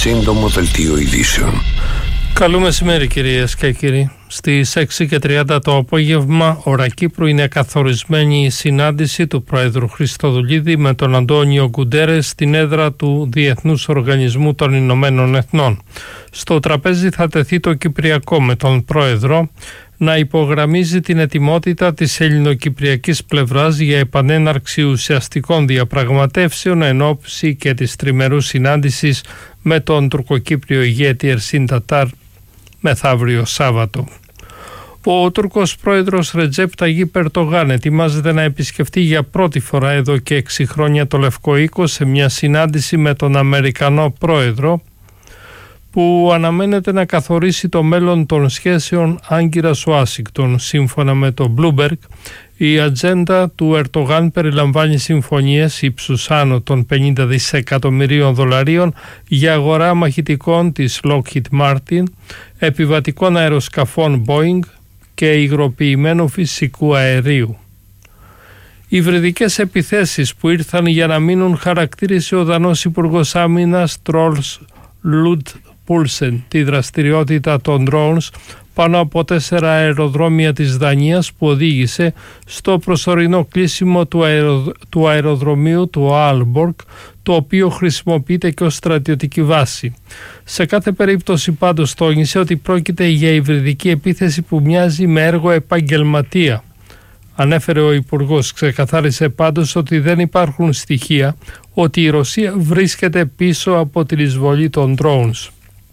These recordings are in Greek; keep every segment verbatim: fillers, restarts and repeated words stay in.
σύντομο δελτίο ειδήσεων. Καλό μεσημέρι κυρίες και κύριοι. Στις έξι και τριάντα το απόγευμα, ώρα Κύπρου, είναι καθορισμένη η συνάντηση του Πρόεδρου Χριστοδουλίδη με τον Αντώνιο Γκουντέρες στην έδρα του Διεθνούς Οργανισμού των Ηνωμένων Εθνών. Στο τραπέζι θα τεθεί το Κυπριακό με τον Πρόεδρο να υπογραμμίζει την ετοιμότητα της ελληνοκυπριακής πλευράς για επανέναρξη ουσιαστικών διαπραγματεύσεων εν ώψη και της τριμερούς συνάντησης με τον τουρκοκύπριο ηγέτη Ερσίν Τατάρ μεθαύριο Σάββατο. Ο Τούρκος πρόεδρος Ρετζέπ Ταγίπ Ερντογάν ετοιμάζεται να επισκεφτεί για πρώτη φορά εδώ και έξι χρόνια το Λευκό Οίκο σε μια συνάντηση με τον Αμερικανό πρόεδρο, που αναμένεται να καθορίσει το μέλλον των σχέσεων Άγκυρας-Ουάσιγκτον. Σύμφωνα με το Bloomberg, η ατζέντα του Ερντογάν περιλαμβάνει συμφωνίες ύψους άνω των πενήντα δισεκατομμυρίων δολαρίων για αγορά μαχητικών της Lockheed Martin, επιβατικών αεροσκαφών Boeing και υγροποιημένου φυσικού αερίου. Οι υβριδικές επιθέσεις που ήρθαν για να μείνουν χαρακτήρισε ο Δανός Υπουργός Άμυνας Τρόλς Λουντ Πούλσεν τη δραστηριότητα των drones πάνω από τέσσερα αεροδρόμια της Δανίας, που οδήγησε στο προσωρινό κλείσιμο του, αερο, του αεροδρομίου του Άλμπορκ, το οποίο χρησιμοποιείται και ως στρατιωτική βάση. Σε κάθε περίπτωση πάντως τόνισε ότι πρόκειται για υβριδική επίθεση που μοιάζει με έργο επαγγελματία. Ανέφερε ο Υπουργός, ξεκαθάρισε πάντως ότι δεν υπάρχουν στοιχεία ότι η Ρωσία βρίσκεται πίσω από την εισβολή των drones.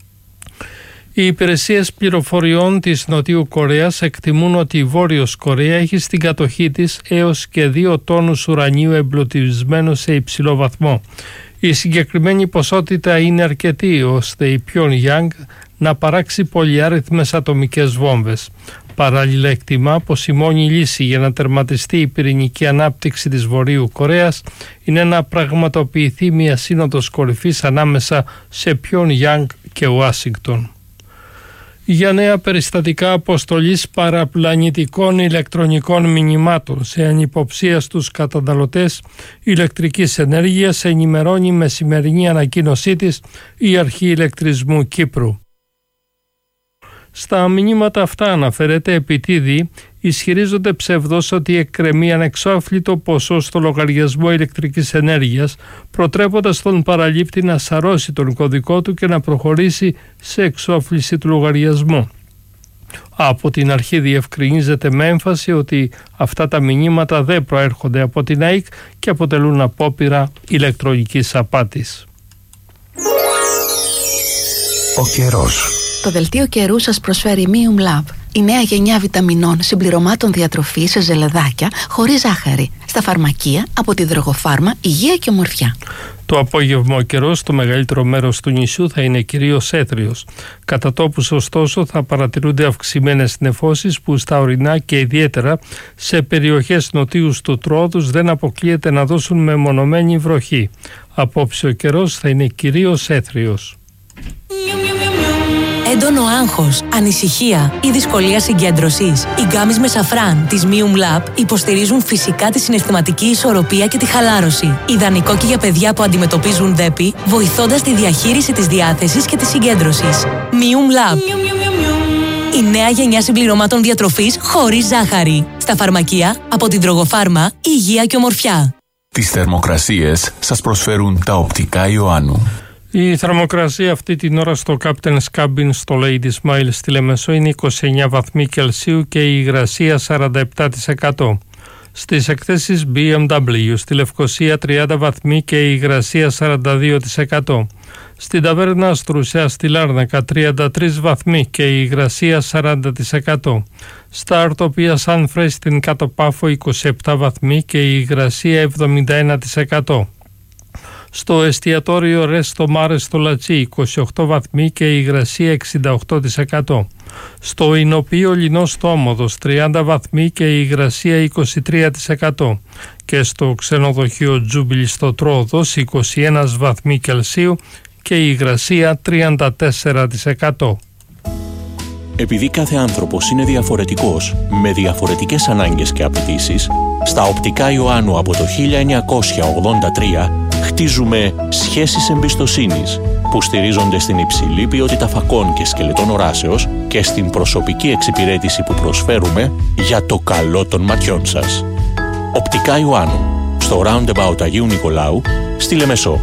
Οι υπηρεσίες πληροφοριών της Νοτιού Κορέας εκτιμούν ότι η Βόρειος Κορέα έχει στην κατοχή της έως και δύο τόνους ουρανίου εμπλουτισμένου σε υψηλό βαθμό. Η συγκεκριμένη ποσότητα είναι αρκετή ώστε η Πιονγκιάνγκ να παράξει πολυάριθμες ατομικές βόμβες. Παράλληλα, εκτιμά πως η μόνη λύση για να τερματιστεί η πυρηνική ανάπτυξη της Βορείου Κορέας είναι να πραγματοποιηθεί μια σύνοδος κορυφής ανάμεσα σε Πιονγκιάνγκ και Ουάσιγκτον. Για νέα περιστατικά αποστολής παραπλανητικών ηλεκτρονικών μηνυμάτων σε ανυποψία στους καταναλωτές ηλεκτρικής ενέργειας, ενημερώνει με σημερινή ανακοίνωσή της η Αρχή Ηλεκτρισμού Κύπρου. Στα μηνύματα αυτά αναφέρεται επιτίδη ισχυρίζονται ψευδώς ότι εκκρεμεί ανεξόφλητο ποσό στο λογαριασμό ηλεκτρικής ενέργειας, προτρέποντας τον παραλήπτη να σαρώσει τον κωδικό του και να προχωρήσει σε εξόφληση του λογαριασμού. Από την αρχή διευκρινίζεται με έμφαση ότι αυτά τα μηνύματα δεν προέρχονται από την ΑΕΚ και αποτελούν απόπειρα ηλεκτρονικής απάτης. Ο καιρός. Το δελτίο καιρού σας προσφέρει Mium Lab, η νέα γενιά βιταμινών συμπληρωμάτων διατροφής σε ζελεδάκια χωρίς ζάχαρη. Στα φαρμακεία από τη Δρογοφάρμα, υγεία και ομορφιά. Το απόγευμα ο καιρός στο μεγαλύτερο μέρος του νησιού θα είναι κυρίως έθριος. Κατά τόπους ωστόσο θα παρατηρούνται αυξημένες νεφώσεις που στα ορεινά και ιδιαίτερα σε περιοχές νοτίους του Τρόδους δεν αποκλείεται να δώσουν μεμονωμένη βροχή. Απόψε ο καιρός θα είναι κυρίως έθριος. Έντονο άγχος, ανησυχία ή δυσκολία συγκέντρωσης. Οι γκάμεις με σαφράν της Mium Lab υποστηρίζουν φυσικά τη συναισθηματική ισορροπία και τη χαλάρωση. Ιδανικό και για παιδιά που αντιμετωπίζουν δέπη, βοηθώντας τη διαχείριση της διάθεσης και της συγκέντρωσης. Mium Lab. Η νέα γενιά συμπληρωμάτων διατροφής χωρίς ζάχαρη. Στα φαρμακεία από την Δρογοφάρμα, υγεία και ομορφιά. Τις θερμοκρασίες σας προσφέρουν τα οπτικά Ιωάννου. Η θερμοκρασία αυτή την ώρα στο Captain's Cabin στο Lady Smile στη Λεμεσό είναι είκοσι εννέα βαθμοί Κελσίου και η υγρασία σαράντα επτά τοις εκατό. Στις εκθέσεις μπι εμ ντάμπλιου στη Λευκοσία τριάντα βαθμοί και η υγρασία σαράντα δύο τοις εκατό. Στην Ταβέρνα Αστρουσιά στη Λάρνακα τριάντα τρεις βαθμοί και η υγρασία σαράντα τοις εκατό. Στα Αρτοπία Σάνφρε στην Κάτω Πάφο είκοσι επτά βαθμοί και η υγρασία εβδομήντα ένα τοις εκατό. Στο εστιατόριο Ρέστο Μάρε στο Λατσί είκοσι οκτώ βαθμοί και η υγρασία εξήντα οκτώ τοις εκατό. Στο Ινοπείο Λινός στο Όμοδος τριάντα βαθμοί και η υγρασία είκοσι τρία τοις εκατό. Και στο ξενοδοχείο Τζούμπιλι στο Τρόδος είκοσι ένα βαθμοί Κελσίου και η υγρασία τριάντα τέσσερα τοις εκατό. Επειδή κάθε άνθρωπος είναι διαφορετικός, με διαφορετικές ανάγκες και απαιτήσεις, στα οπτικά Ιωάννου από το χίλια εννιακόσια ογδόντα τρία χτίζουμε σχέσεις εμπιστοσύνης που στηρίζονται στην υψηλή ποιότητα φακών και σκελετών οράσεως και στην προσωπική εξυπηρέτηση που προσφέρουμε για το καλό των ματιών σας. Οπτικά Ιωάννου, στο Roundabout Αγίου Νικολάου, στη Λεμεσό.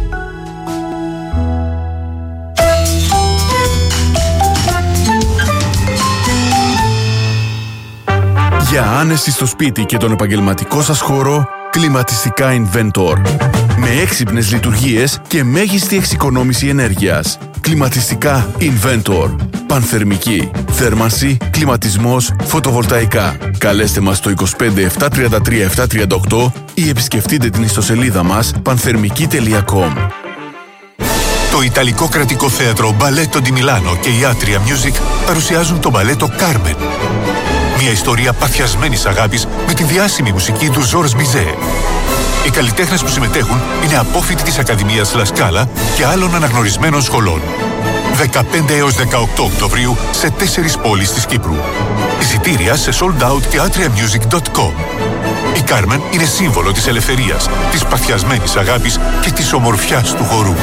Για άνεση στο σπίτι και τον επαγγελματικό σας χώρο, κλιματιστικά Inventor. Με έξυπνες λειτουργίες και μέγιστη εξοικονόμηση ενέργειας. Κλιματιστικά Inventor. Πανθερμική, θέρμανση, κλιματισμός, φωτοβολταϊκά. Καλέστε μας στο είκοσι πέντε επτακόσια τριάντα τρία επτακόσια τριάντα οκτώ ή επισκεφτείτε την ιστοσελίδα μας πανθερμική τελεία κομ. Το Ιταλικό Κρατικό Θέατρο Μπαλέτο Ντι Μιλάνο και η Atria Music παρουσιάζουν το μπαλέτο Carmen. Μια ιστορία παθιασμένης αγάπης με τη διάσημη μουσική του Ζορζ Μπιζέ. Οι καλλιτέχνες που συμμετέχουν είναι απόφοιτοι της Ακαδημίας Λασκάλα και άλλων αναγνωρισμένων σχολών. δεκαπέντε έως δεκαοκτώ Οκτωβρίου σε τέσσερις πόλεις της Κύπρου. Εισιτήρια σε sold out και atria music dot com. Η Κάρμεν είναι σύμβολο της ελευθερίας, της παθιασμένης αγάπης και της ομορφιάς του χορού.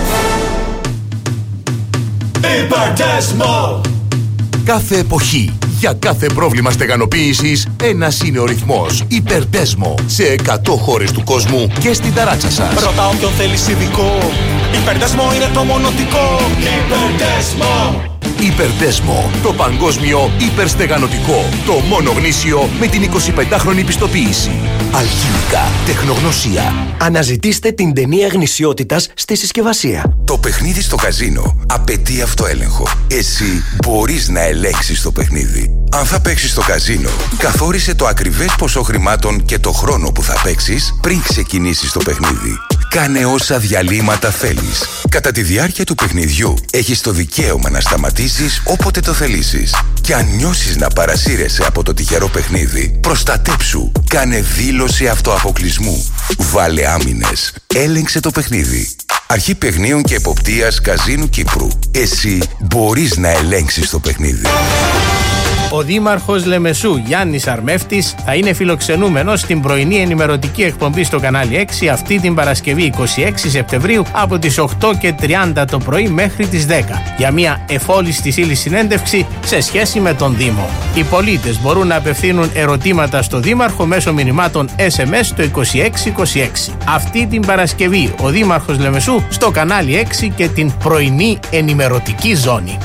Υπερτέσμο! Κάθε εποχή, για κάθε πρόβλημα στεγανοποίησης, ένας είναι ο ρυθμός. Υπερτέσμο, σε εκατό χώρες του κόσμου και στην ταράτσα σας. Ρωτάω ποιον θέλεις ειδικό. Υπερτέσμο είναι το μονοτικό. Υπερτέσμο! Υπερτέσμο, το παγκόσμιο υπερστεγανωτικό. Το μόνο γνήσιο με την εικοσιπεντάχρονη πιστοποίηση. Αλχημικά, τεχνογνωσία. Αναζητήστε την ταινία γνησιότητας στη συσκευασία. Το παιχνίδι στο καζίνο απαιτεί αυτοέλεγχο. Εσύ μπορείς να ελέγξεις το παιχνίδι. Αν θα παίξεις στο καζίνο, καθόρισε το ακριβές ποσό χρημάτων και το χρόνο που θα παίξεις πριν ξεκινήσεις το παιχνίδι. Κάνε όσα διαλύματα θέλεις. Κατά τη διάρκεια του παιχνιδιού έχεις το δικαίωμα να σταματήσεις όποτε το θελήσεις. Και αν νιώσεις να παρασύρεσαι από το τυχερό παιχνίδι, προστατέψου. Κάνε δήλωση αυτοαποκλεισμού. Βάλε άμυνες. Έλεγξε το παιχνίδι. Αρχή Παιχνίων και Εποπτείας Καζίνου Κύπρου. Εσύ μπορείς να ελέγξεις το παιχνίδι. Ο Δήμαρχος Λεμεσού Γιάννης Αρμεύτης θα είναι φιλοξενούμενος στην πρωινή ενημερωτική εκπομπή στο κανάλι έξι αυτή την Παρασκευή είκοσι έξι Σεπτεμβρίου από τις οκτώ και τριάντα το πρωί μέχρι τις δέκα για μια εφόλιστη ύλη συνέντευξη σε σχέση με τον Δήμο. Οι πολίτες μπορούν να απευθύνουν ερωτήματα στο Δήμαρχο μέσω μηνυμάτων ες εμ ες το είκοσι έξι είκοσι έξι. Αυτή την Παρασκευή ο Δήμαρχος Λεμεσού στο κανάλι έξι και την πρωινή ενημερωτική ζώνη.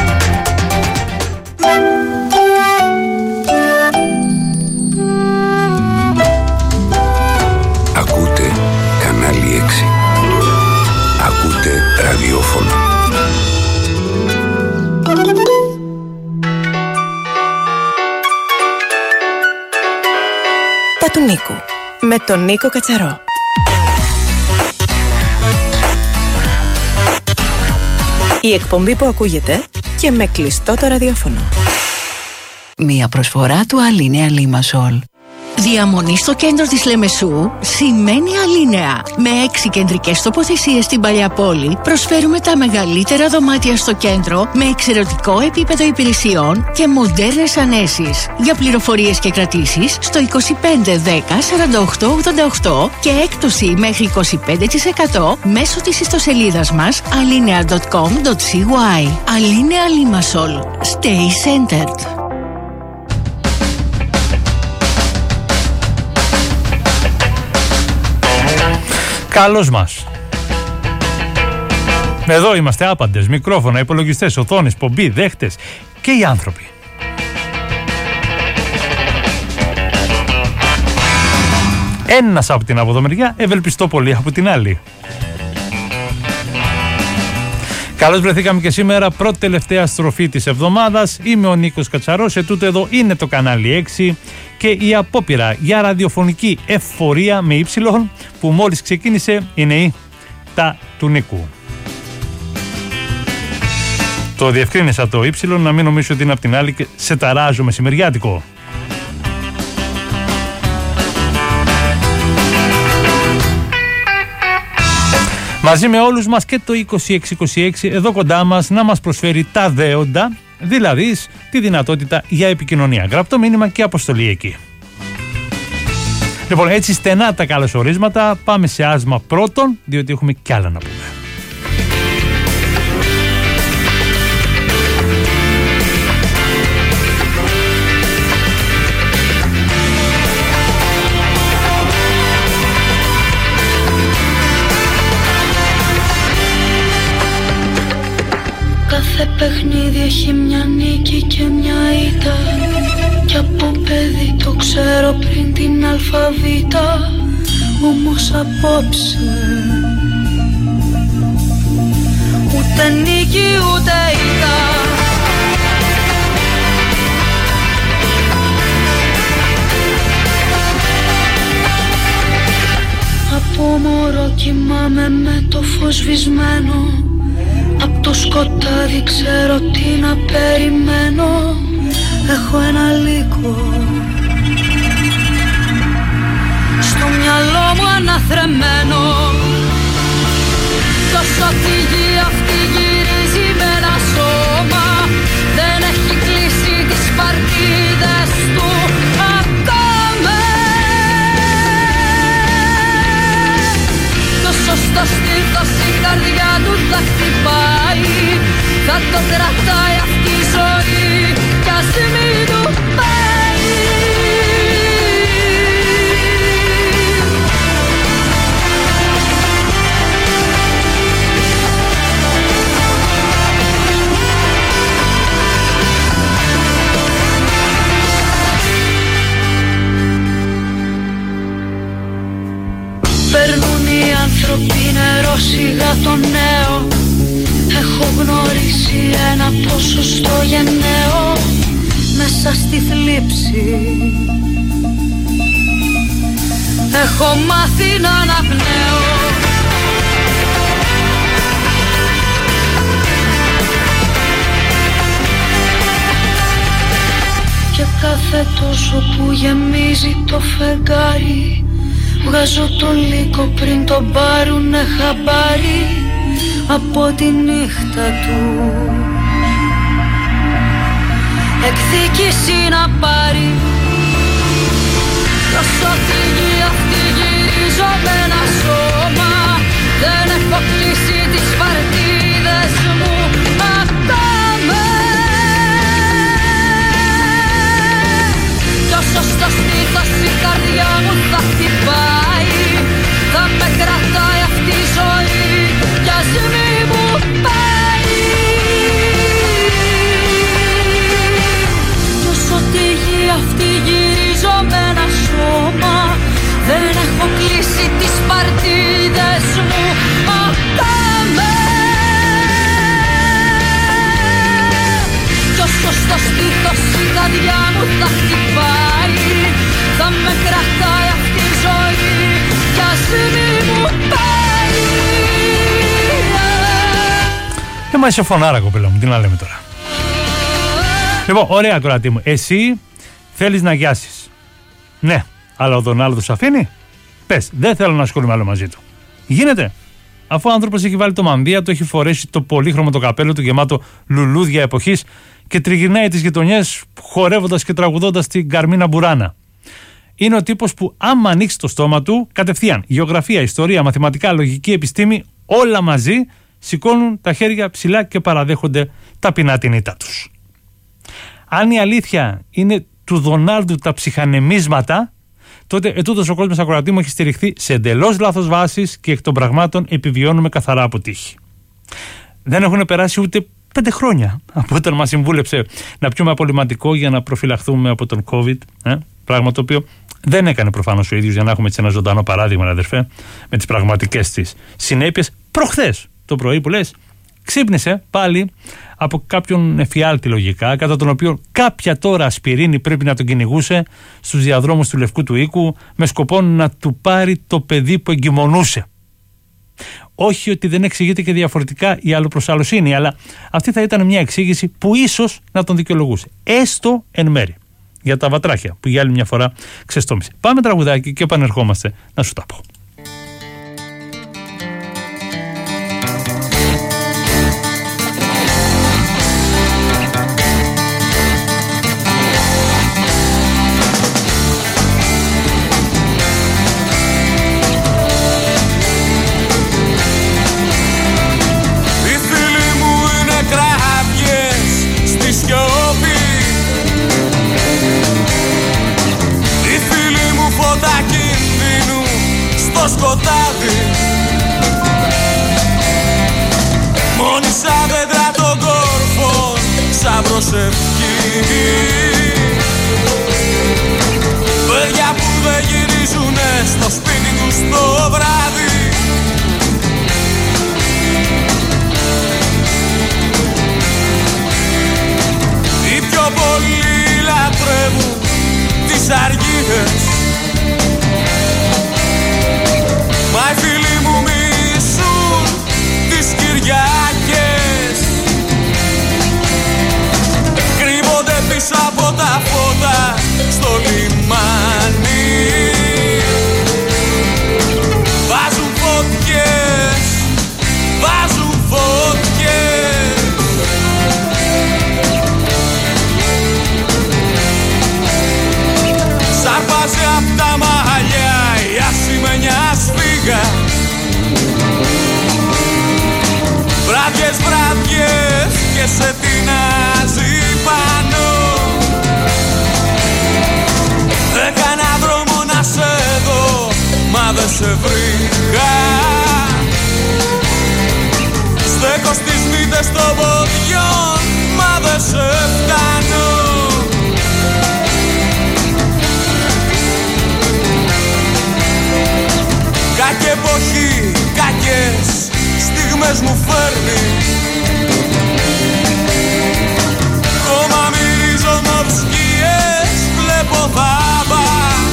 Ακούτε κανάλι έξι. Ακούτε ραδιόφωνο. Τα του Νίκου με τον Νίκο Κατσαρό. Η εκπομπή που ακούγεται και με κλειστό το ραδιόφωνο. Μία προσφορά του Αλίνεα Λίμασολ. Διαμονή στο κέντρο της Λεμεσού σημαίνει Αλίνεα. Με έξι κεντρικές τοποθεσίες στην παλιά πόλη προσφέρουμε τα μεγαλύτερα δωμάτια στο κέντρο με εξαιρετικό επίπεδο υπηρεσιών και μοντέρνες ανέσεις. Για πληροφορίες και κρατήσεις στο είκοσι πέντε δέκα σαράντα οκτώ ογδόντα οκτώ και έκπτωση μέχρι είκοσι πέντε τοις εκατό μέσω της ιστοσελίδας μας alinea dot com dot cy. Αλίνεα Λίμασολ. Stay centered. Καλώς μας. Εδώ είμαστε άπαντες, μικρόφωνα, υπολογιστές, οθόνες, πομπή, δέχτες και οι άνθρωποι. Ένας από την από εδώ μεριά, ευελπιστώ πολύ από την άλλη. Καλώς βρεθήκαμε και σήμερα, πρώτη τελευταία στροφή της εβδομάδας. Είμαι ο Νίκος Κατσαρός, ετούτο εδώ είναι το κανάλι έξι και η απόπειρα για ραδιοφωνική ευφορία με ύψιλον που μόλις ξεκίνησε είναι η τα του Νίκου. Το διευκρίνησα το ύψιλον, να μην νομίζω ότι είναι απ' την άλλη και σε ταράζω μεσημεριάτικο. Μαζί με όλους μας και το είκοσι έξι είκοσι έξι εδώ κοντά μας να μας προσφέρει τα δέοντα, δηλαδή τη δυνατότητα για επικοινωνία, γραπτό μήνυμα και αποστολή εκεί. Λοιπόν, έτσι στενά τα καλωσορίσματα, πάμε σε άσμα πρώτον, διότι έχουμε κι άλλα να πούμε. παιχνίδι έχει μια νίκη και μια ήττα. Κι από παιδί το ξέρω πριν την αλφαβήτα. Όμως απόψε ούτε νίκη ούτε ήττα. Από μωρό κοιμάμαι με το φως σβησμένο. Απ' το σκοτάδι ξέρω τι να περιμένω. Έχω ένα λύκο στο μυαλό μου αναθρεμμένο. Τόσο τη γη αυτή γυρίζει με ένα σώμα. Δεν έχει κλείσει τις παρτίδες του ακόμα. Τόσο στο στήθος η καρδιά του θα χτυπάει. Θα το κρατάει αυτή η ζωή κι ας μην του πάει. Περνούν οι άνθρωποι νερό σιγά το νέο. Έχω γνωρίσει ένα ποσοστό γενναίο μέσα στη θλίψη. Έχω μάθει να αναπνέω. Και κάθε τόσο που γεμίζει το φεγγάρι, βγάζω το λύκο πριν το πάρουνε χαμπάρι από τη νύχτα του. Εκδίκηση να πάρει. Τόσο τη γη αυτή γυρίζω με ένα σώμα. Δεν έχω κλείσει τις παρτίδες μου ακόμα. Τόσο στο στήθος η καρδιά μου θα χτυπάει. Θα με κρατάει αυτή η ζωή κι ας μη μου πάει. Κι όσο τη γη αυτή γυρίζω με ένα σώμα. Δεν έχω κλείσει τις παρτίδες μου ακόμα. Κι όσο στο στήθος η καρδιά μου θα χτυπάει. Θα με κρατάει αυτή η ζωή κι ας μη μου πάει. Ε, μα είσαι φωνάρα κοπέλα μου, τι να λέμε τώρα. Λοιπόν, ωραία κορατή μου, εσύ θέλεις να γιάσεις. Ναι, αλλά ο Δονάλδος σου αφήνει. Πες, δεν θέλω να ασχολούμαι άλλο μαζί του. Γίνεται. Αφού ο άνθρωπος έχει βάλει το μανδύα του, έχει φορέσει το πολύχρωμο το καπέλο του γεμάτο λουλούδια εποχής και τριγυρνάει τις γειτονιές χορεύοντας και τραγουδώντας την Καρμίνα Μπουράνα. Είναι ο τύπος που άμα ανοίξει το στόμα του, κατευθείαν γεωγραφία, ιστορία, μαθηματικά, λογική, επιστήμη, όλα μαζί σηκώνουν τα χέρια ψηλά και παραδέχονται ταπεινά την ήττα τους. Αν η αλήθεια είναι του Δονάλντου τα ψυχανεμίσματα, τότε ετούτος ο κόσμος ακροατή μου έχει στηριχθεί σε εντελώς λάθος βάσεις και εκ των πραγμάτων επιβιώνουμε καθαρά από τύχη. Δεν έχουν περάσει ούτε πέντε χρόνια από όταν μας συμβούλεψε να πιούμε απολυματικό για να προφυλαχθούμε από τον COVID. Ε? Πράγμα το οποίο δεν έκανε προφανώς ο ίδιος, για να έχουμε έτσι ένα ζωντανό παράδειγμα, αδερφέ, με τις πραγματικές της συνέπειες. Προχθές το πρωί που λες, ξύπνησε πάλι από κάποιον εφιάλτη λογικά, κατά τον οποίο κάποια τώρα ασπιρίνη πρέπει να τον κυνηγούσε στους διαδρόμους του Λευκού του Οίκου με σκοπό να του πάρει το παιδί που εγκυμονούσε. Όχι ότι δεν εξηγείται και διαφορετικά η αλλοπροσαλωσύνη, αλλά αυτή θα ήταν μια εξήγηση που ίσως να τον δικαιολογούσε. Έστω εν μέρη. Για τα βατράχια που για άλλη μια φορά ξεστόμησε. Πάμε τραγουδάκι και επανερχόμαστε να σου τα πω. Στο προσευχή. Παιδιά που δεν γυρίζουνε στο σπίτι τους το βράδυ. Οι πιο πολλοί λατρεύουν τις αργίες, μα οι φίλοι μου μισούν τις Κυριακές. Κρύβονται πίσω από τα φώτα στο λιμάνι, βάζουν φωτιές, βάζουν φωτιές. Σαρπάζει απ' τα μαλλιά η ασημένια σφίγα. Βράδιες, βράδιες και σε τεινάζει πάνω. Έκανα δρόμο να σε δω, μα δεν σε βρήκα. Στέκω στις μύτες των ποδιών, μα δεν σε φτάνω. Κάκη εποχή, κάκες στιγμές μου φέρνει. Κόμμα μυρίζω μορσκίες, βλέπω θάμπα.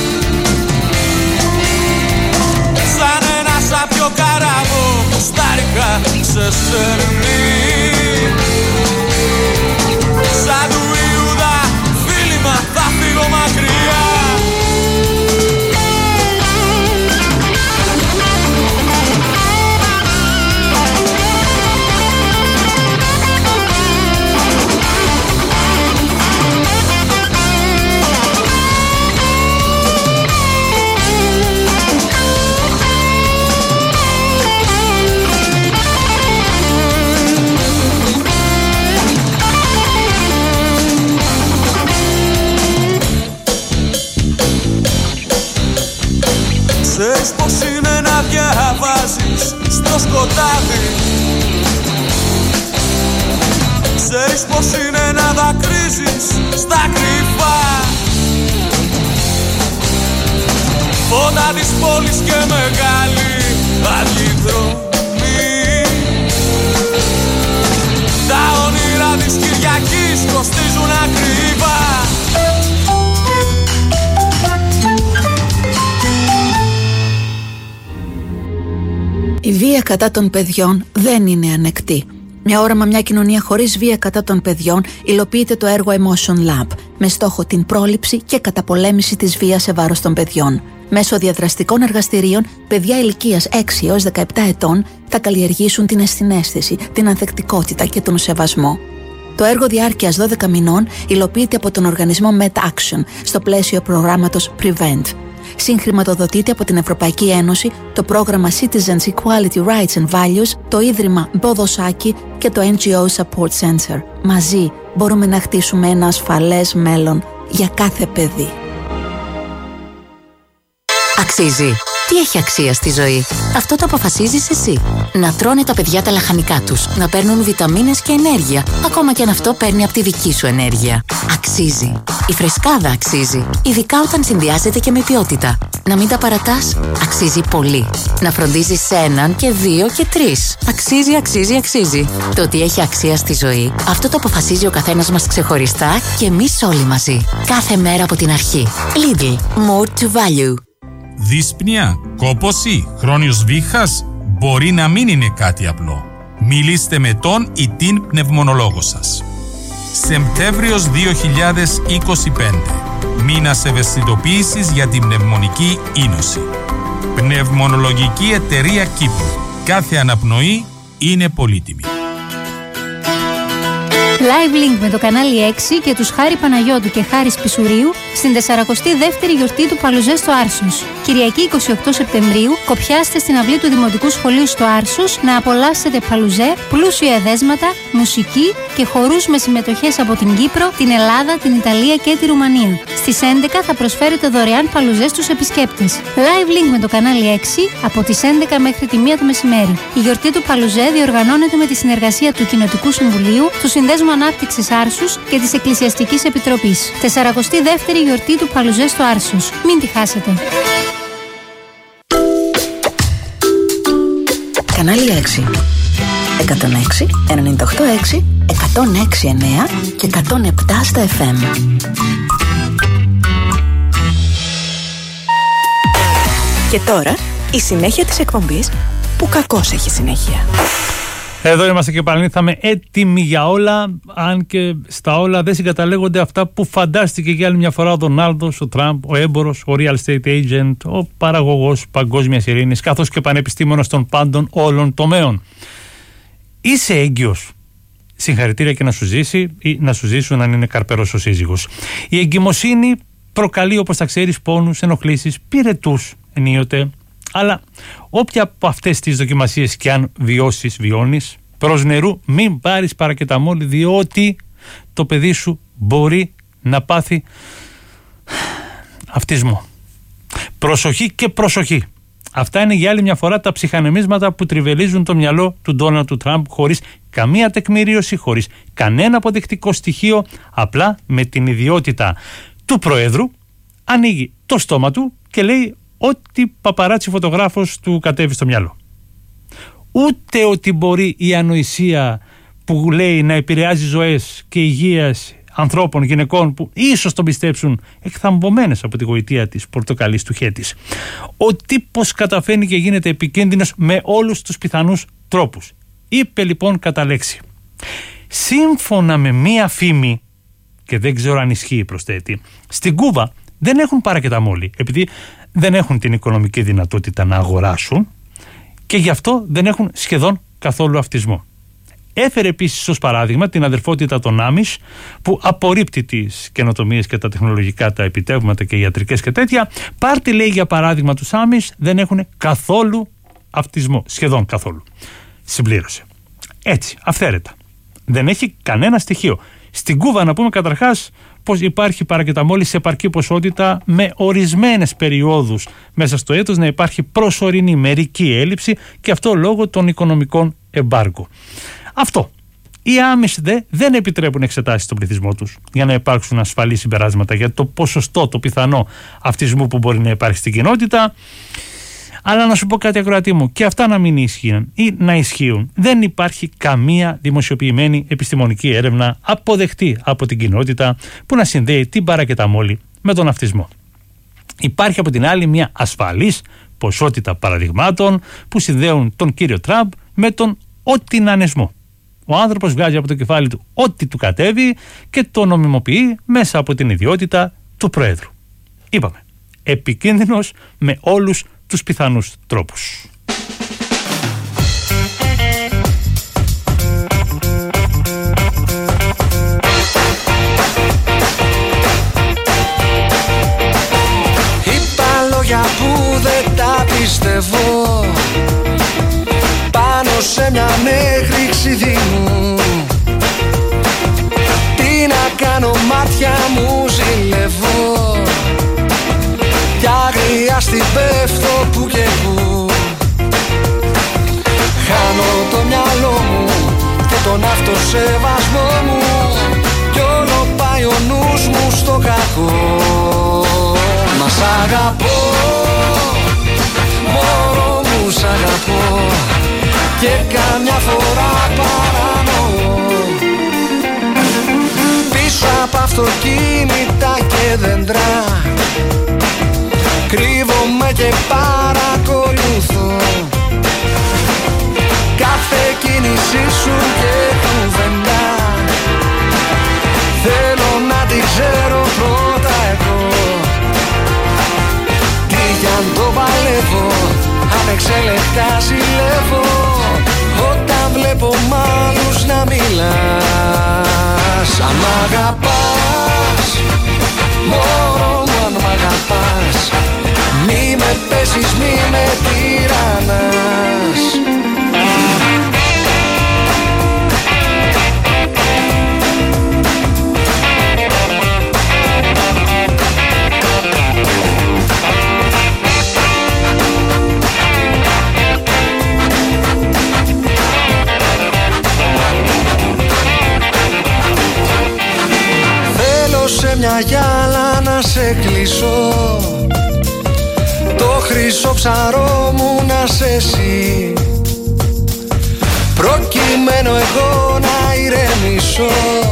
Σαν ένα σάπιο καράβο που στάρικα σε σέρνει. Σαν του Ιούδα φίλημα θα φύγω μακριά. Ξέρεις πως είναι να διαβάζεις στο σκοτάδι. Ξέρεις πως είναι να δακρύζεις στα κρυφά. Φώτα της πόλης και μεγάλη αντιδρομή. Τα όνειρα της Κυριακής κοστίζουν ακριβά. Η βία κατά των παιδιών δεν είναι ανεκτή. Μια όραμα μια κοινωνία χωρίς βία κατά των παιδιών υλοποιείται το έργο Emotion Lab με στόχο την πρόληψη και καταπολέμηση της βίας σε βάρος των παιδιών. Μέσω διαδραστικών εργαστηρίων, παιδιά ηλικίας έξι έως δεκαεπτά ετών θα καλλιεργήσουν την ενσυναίσθηση, την ανθεκτικότητα και τον σεβασμό. Το έργο διάρκειας δώδεκα μηνών υλοποιείται από τον οργανισμό MedAction στο πλαίσιο προγράμματος Prevent. Συγχρηματοδοτείται από την Ευρωπαϊκή Ένωση, το πρόγραμμα Citizens Equality Rights and Values, το Ίδρυμα Μποδοσάκη και το N G O Support Center. Μαζί μπορούμε να χτίσουμε ένα ασφαλές μέλλον για κάθε παιδί. Αξίζει. Τι έχει αξία στη ζωή? Αυτό το αποφασίζεις εσύ. Να τρώνε τα παιδιά τα λαχανικά τους, να παίρνουν βιταμίνες και ενέργεια, ακόμα και αν αυτό παίρνει από τη δική σου ενέργεια. Αξίζει. Η φρεσκάδα αξίζει, ειδικά όταν συνδυάζεται και με ποιότητα. Να μην τα παρατάς, αξίζει πολύ. Να φροντίζεις σε έναν και δύο και τρεις. Αξίζει, αξίζει, αξίζει. Το ότι έχει αξία στη ζωή, αυτό το αποφασίζει ο καθένας μας ξεχωριστά και εμείς όλοι μαζί. Κάθε μέρα από την αρχή. Lidl. More to value. Δύσπνοια, κόπωση, χρόνιος βήχας μπορεί να μην είναι κάτι απλό. Μιλήστε με τον ή την πνευμονολόγο σας. Σεπτέμβριος δύο χιλιάδες είκοσι πέντε. Μήνας ευαισθητοποίησης για την πνευμονική ίνωση. Πνευμονολογική Εταιρεία Κύπρου. Κάθε αναπνοή είναι πολύτιμη. Live Link με το κανάλι έξι και τους Χάρη Παναγιώτου και Χάρης Πισουρίου στην σαρακοστή δεύτερη γιορτή του Παλουζέ στο Άρσος. Κυριακή εικοστή ογδόη Σεπτεμβρίου κοπιάστε στην αυλή του Δημοτικού Σχολείου στο Άρσος να απολαύσετε παλουζέ, πλούσια εδέσματα, μουσική και χορούς με συμμετοχές από την Κύπρο, την Ελλάδα, την Ιταλία και τη Ρουμανία. Στις έντεκα θα προσφέρετε δωρεάν παλουζέ στους επισκέπτες. Live Link με το κανάλι έξι από τις έντεκα μέχρι τη μία το μεσημέρι. Η γιορτή του Παλουζέ διοργανώνεται με τη συνεργασία του Κοινοτικού Συμβουλίου, του Συνδέσμου Δήμου Ανάπτυξης Άρσους και της Εκκλησιαστικής Επιτροπής. σαράντα δεύτερη γιορτή του Παλουζέ στο Άρσος. Μην τη χάσετε. Κανάλι έξι. εκατόν έξι, ενενήντα οκτώ έξι, εκατόν έξι εννέα και εκατόν επτά στα εφ εμ. Και τώρα η συνέχεια της εκπομπής που κακώς έχει συνέχεια. Εδώ είμαστε και επανήλθαμε έτοιμοι για όλα, αν και στα όλα δεν συγκαταλέγονται αυτά που φαντάστηκε για άλλη μια φορά ο Δονάλντος, ο Τραμπ, ο έμπορος, ο real estate agent, ο παραγωγός παγκόσμιας ειρήνης, καθώς και πανεπιστήμονος των πάντων όλων τομέων. Είσαι έγκυος. Συγχαρητήρια και να σου ζήσει ή να σου ζήσουν αν είναι καρπερός ο σύζυγος. Η εγκυμοσύνη προκαλεί, όπως θα ξέρεις, πόνους, ενοχλήσεις, πυρετούς ενίοτε. Αλλά όποια από αυτές τις δοκιμασίες και αν βιώσεις, βιώνεις, προς νερού μην πάρεις παρακεταμόλη, διότι το παιδί σου μπορεί να πάθει αυτισμό. Προσοχή και προσοχή. Αυτά είναι για άλλη μια φορά τα ψυχανεμίσματα που τριβελίζουν το μυαλό του Ντόναλντ του Τραμπ χωρίς καμία τεκμηρίωση, χωρίς κανένα αποδεικτικό στοιχείο, απλά με την ιδιότητα του Προέδρου ανοίγει το στόμα του και λέει ό,τι παπαράτσι φωτογράφος του κατέβει στο μυαλό. Ούτε ότι μπορεί η ανοησία που λέει να επηρεάζει ζωές και υγείας ανθρώπων, γυναικών που ίσως τον πιστέψουν εκθαμβωμένες από τη γοητεία της πορτοκαλής του χέτης. Ο τύπος καταφέρνει και γίνεται επικίνδυνος με όλους τους πιθανούς τρόπους. Είπε λοιπόν κατά λέξη. Σύμφωνα με μία φήμη, και δεν ξέρω αν ισχύει, προσθέτει, στην Κούβα δεν έχουν παρακεταμόλη, επειδή δεν έχουν την οικονομική δυνατότητα να αγοράσουν και γι' αυτό δεν έχουν σχεδόν καθόλου αυτισμό. Έφερε επίσης ως παράδειγμα την αδερφότητα των Άμις που απορρίπτει τις καινοτομίες και τα τεχνολογικά, τα επιτεύγματα και ιατρικές και τέτοια. Πάρτε, λέει, για παράδειγμα τους Άμις, δεν έχουν καθόλου αυτισμό, σχεδόν καθόλου. Συμπλήρωσε. Έτσι, αυθαίρετα. Δεν έχει κανένα στοιχείο. Στην Κούβα, να πούμε καταρχάς, πως υπάρχει παρακεταμόλη σε επαρκή ποσότητα με ορισμένες περιόδους μέσα στο έτος να υπάρχει προσωρινή μερική έλλειψη και αυτό λόγω των οικονομικών εμπάργκο. Αυτό. Οι Άμις δε δεν επιτρέπουν εξετάσεις στον πληθυσμό τους για να υπάρξουν ασφαλή συμπεράσματα για το ποσοστό, το πιθανό αυτισμού που μπορεί να υπάρχει στην κοινότητα. Αλλά να σου πω κάτι, ακροατή μου, και αυτά να μην ισχύουν ή να ισχύουν. Δεν υπάρχει καμία δημοσιοποιημένη επιστημονική έρευνα αποδεκτή από την κοινότητα που να συνδέει την παρακεταμόλη με τον αυτισμό. Υπάρχει από την άλλη μια ασφαλής ποσότητα παραδειγμάτων που συνδέουν τον κύριο Τραμπ με τον οτινανεσμό. Ο άνθρωπος βγάζει από το κεφάλι του ό,τι του κατέβει και το νομιμοποιεί μέσα από την ιδιότητα του Προέδρου. Είπαμε, επικίνδυνος με όλους τους πιθανούς τρόπους. Είπα λόγια που δεν τα πιστεύω πάνω σε μια νέχρη ξυδίνου. Τι να κάνω, μάτια μου ζηλεύω κι άγρια στην πέφτω που και που. Χάνω το μυαλό μου και τον αυτοσεβασμό μου κι όλο πάει ο νους μου στο κακό. Μα σ' αγαπώ, μωρό μου σ' αγαπώ και καμιά φορά παρανοώ. Πίσω από αυτοκίνητα και δέντρα κρύβομαι και παρακολουθώ κάθε κίνησή σου και κουβέντα. Θέλω να την ξέρω πρώτα εγώ. Τι κι αν το παλεύω, ανεξέλεκτα ζηλεύω όταν βλέπω μ' άλλους να μιλάς. Αν μ' αγαπάς, μωρό μου, αν μ' αγαπάς, μη με πέσεις, μη με τυραννάς. τα γυάλα να σε κλείσω, το χρυσό ψαρό μου να σε εσύ, προκειμένου εγώ να ηρεμήσω.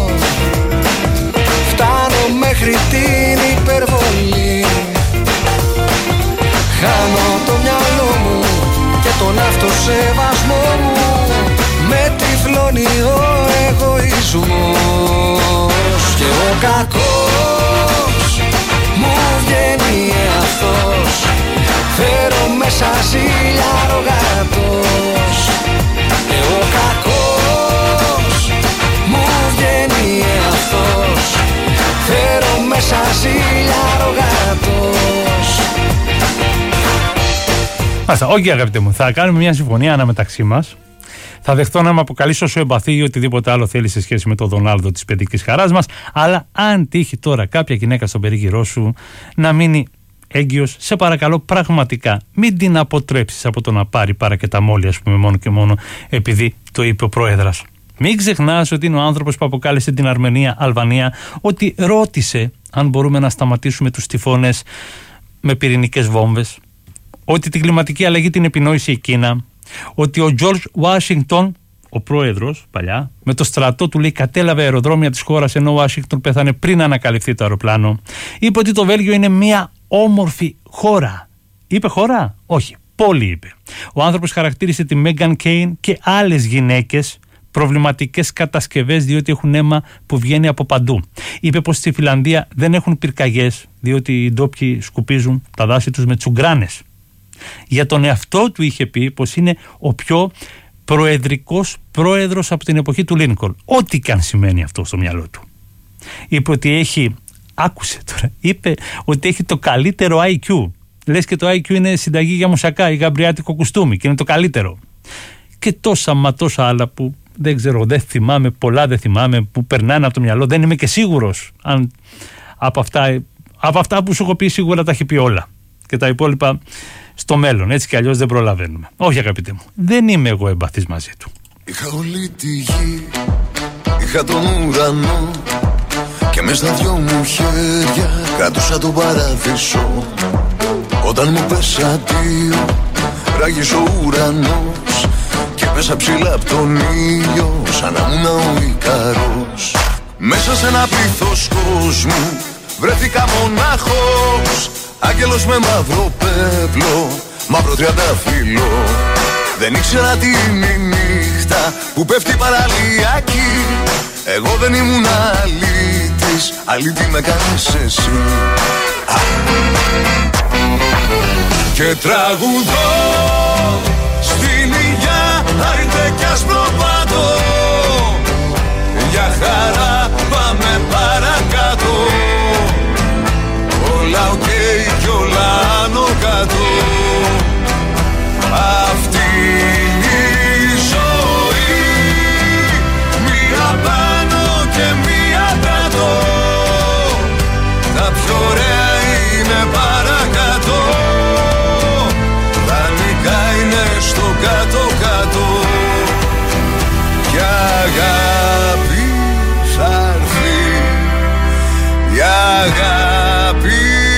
Φτάνω μέχρι την υπερβολή, χάνω το μυαλό μου και τον αυτοσεβασμό μου, με τυφλώνει ο εγωισμός. Και ο κακός μου βγαίνει αυτός, φέρω μέσα ζήλια ρογατός. Και ο κακός μου βγαίνει αυτός, φέρω μέσα ζήλια ρογατός. Μάλιστα, όχι αγαπητέ μου, θα κάνουμε μια συμφωνία αναμεταξύ μας. Θα δεχτώ να με αποκαλείς όσο εμπαθή ή οτιδήποτε άλλο θέλει σε σχέση με τον Δονάλδο της παιδικής χαράς μας. Αλλά αν τύχει τώρα κάποια γυναίκα στον περίγυρό σου να μείνει έγκυος, σε παρακαλώ πραγματικά μην την αποτρέψεις από το να πάρει παρακεταμόλη, ας πούμε, μόνο και μόνο επειδή το είπε ο πρόεδρας. Μην ξεχνάς ότι είναι ο άνθρωπος που αποκάλεσε την Αρμενία Αλβανία, ότι ρώτησε αν μπορούμε να σταματήσουμε τους τυφώνες με πυρηνικές βόμβες, ότι την κλιματική αλλαγή την επινόησε η Κίνα, ότι ο Τζορτζ Ουάσιγκτον, ο πρόεδρος παλιά, με το στρατό του λέει κατέλαβε αεροδρόμια της χώρας ενώ ο Ουάσιγκτον πέθανε πριν ανακαλυφθεί το αεροπλάνο. Είπε ότι το Βέλγιο είναι μια όμορφη χώρα. Είπε χώρα? Όχι, πόλη είπε. Ο άνθρωπος χαρακτήρισε τη Μέγκαν Κέιν και άλλες γυναίκες προβληματικές κατασκευές διότι έχουν αίμα που βγαίνει από παντού. Είπε πως στη Φιλανδία δεν έχουν πυρκαγιές διότι οι ντόπιοι σκουπίζουν τα δάση τους με τσουγκράνες. Για τον εαυτό του είχε πει πως είναι ο πιο προεδρικός πρόεδρος από την εποχή του Λίνκολν. Ό,τι και αν σημαίνει αυτό στο μυαλό του. Είπε ότι έχει, άκουσε τώρα, είπε ότι έχει το καλύτερο άι κιου. Λες και το άι κιου είναι συνταγή για μουσακά ή γαμπριάτικο κουστούμι και είναι το καλύτερο. Και τόσα μα τόσα άλλα που δεν ξέρω, δεν θυμάμαι, πολλά δεν θυμάμαι, που περνάνε από το μυαλό. Δεν είμαι και σίγουρος αν από αυτά, από αυτά που σου έχω πει σίγουρα τα έχει πει όλα. Και τα υπόλοιπα στο μέλλον, έτσι κι αλλιώς δεν προλαβαίνουμε. Όχι αγαπητέ μου, δεν είμαι εγώ εμπαθής μαζί του. Είχα όλη τη γη, είχα τον ουρανό και μες στα δυο μου χέρια κρατούσα τον παράδεισο. Όταν μου πες αντίο, ράγισε ο ουρανός και πέσα ψηλά απ' τον ήλιο σαν να ήμουν ο Ικαρός. Μέσα σε ένα πλήθος κόσμου βρέθηκα μονάχος, άγγελος με μαύρο πέπλο, μαύρο τριαντάφυλλο. Δεν ήξερα τι είναι η νύχτα που πέφτει παραλιακή. Εγώ δεν ήμουν αλήτης, αλήτη με κάνεις εσύ. Και τραγουδώ στην υγειά, άιντε κι ασπροπάτω. Για χαρά πάμε παρακάτω. Όλα οκ κι όλα άνω κάτω. Αυτή είναι η ζωή, μία πάνω και μία κάτω. Τα πιο ωραία είναι παρακάτω, τα νικά είναι στο κάτω-κάτω. Κι αγάπη θα έρθει, η αγάπη.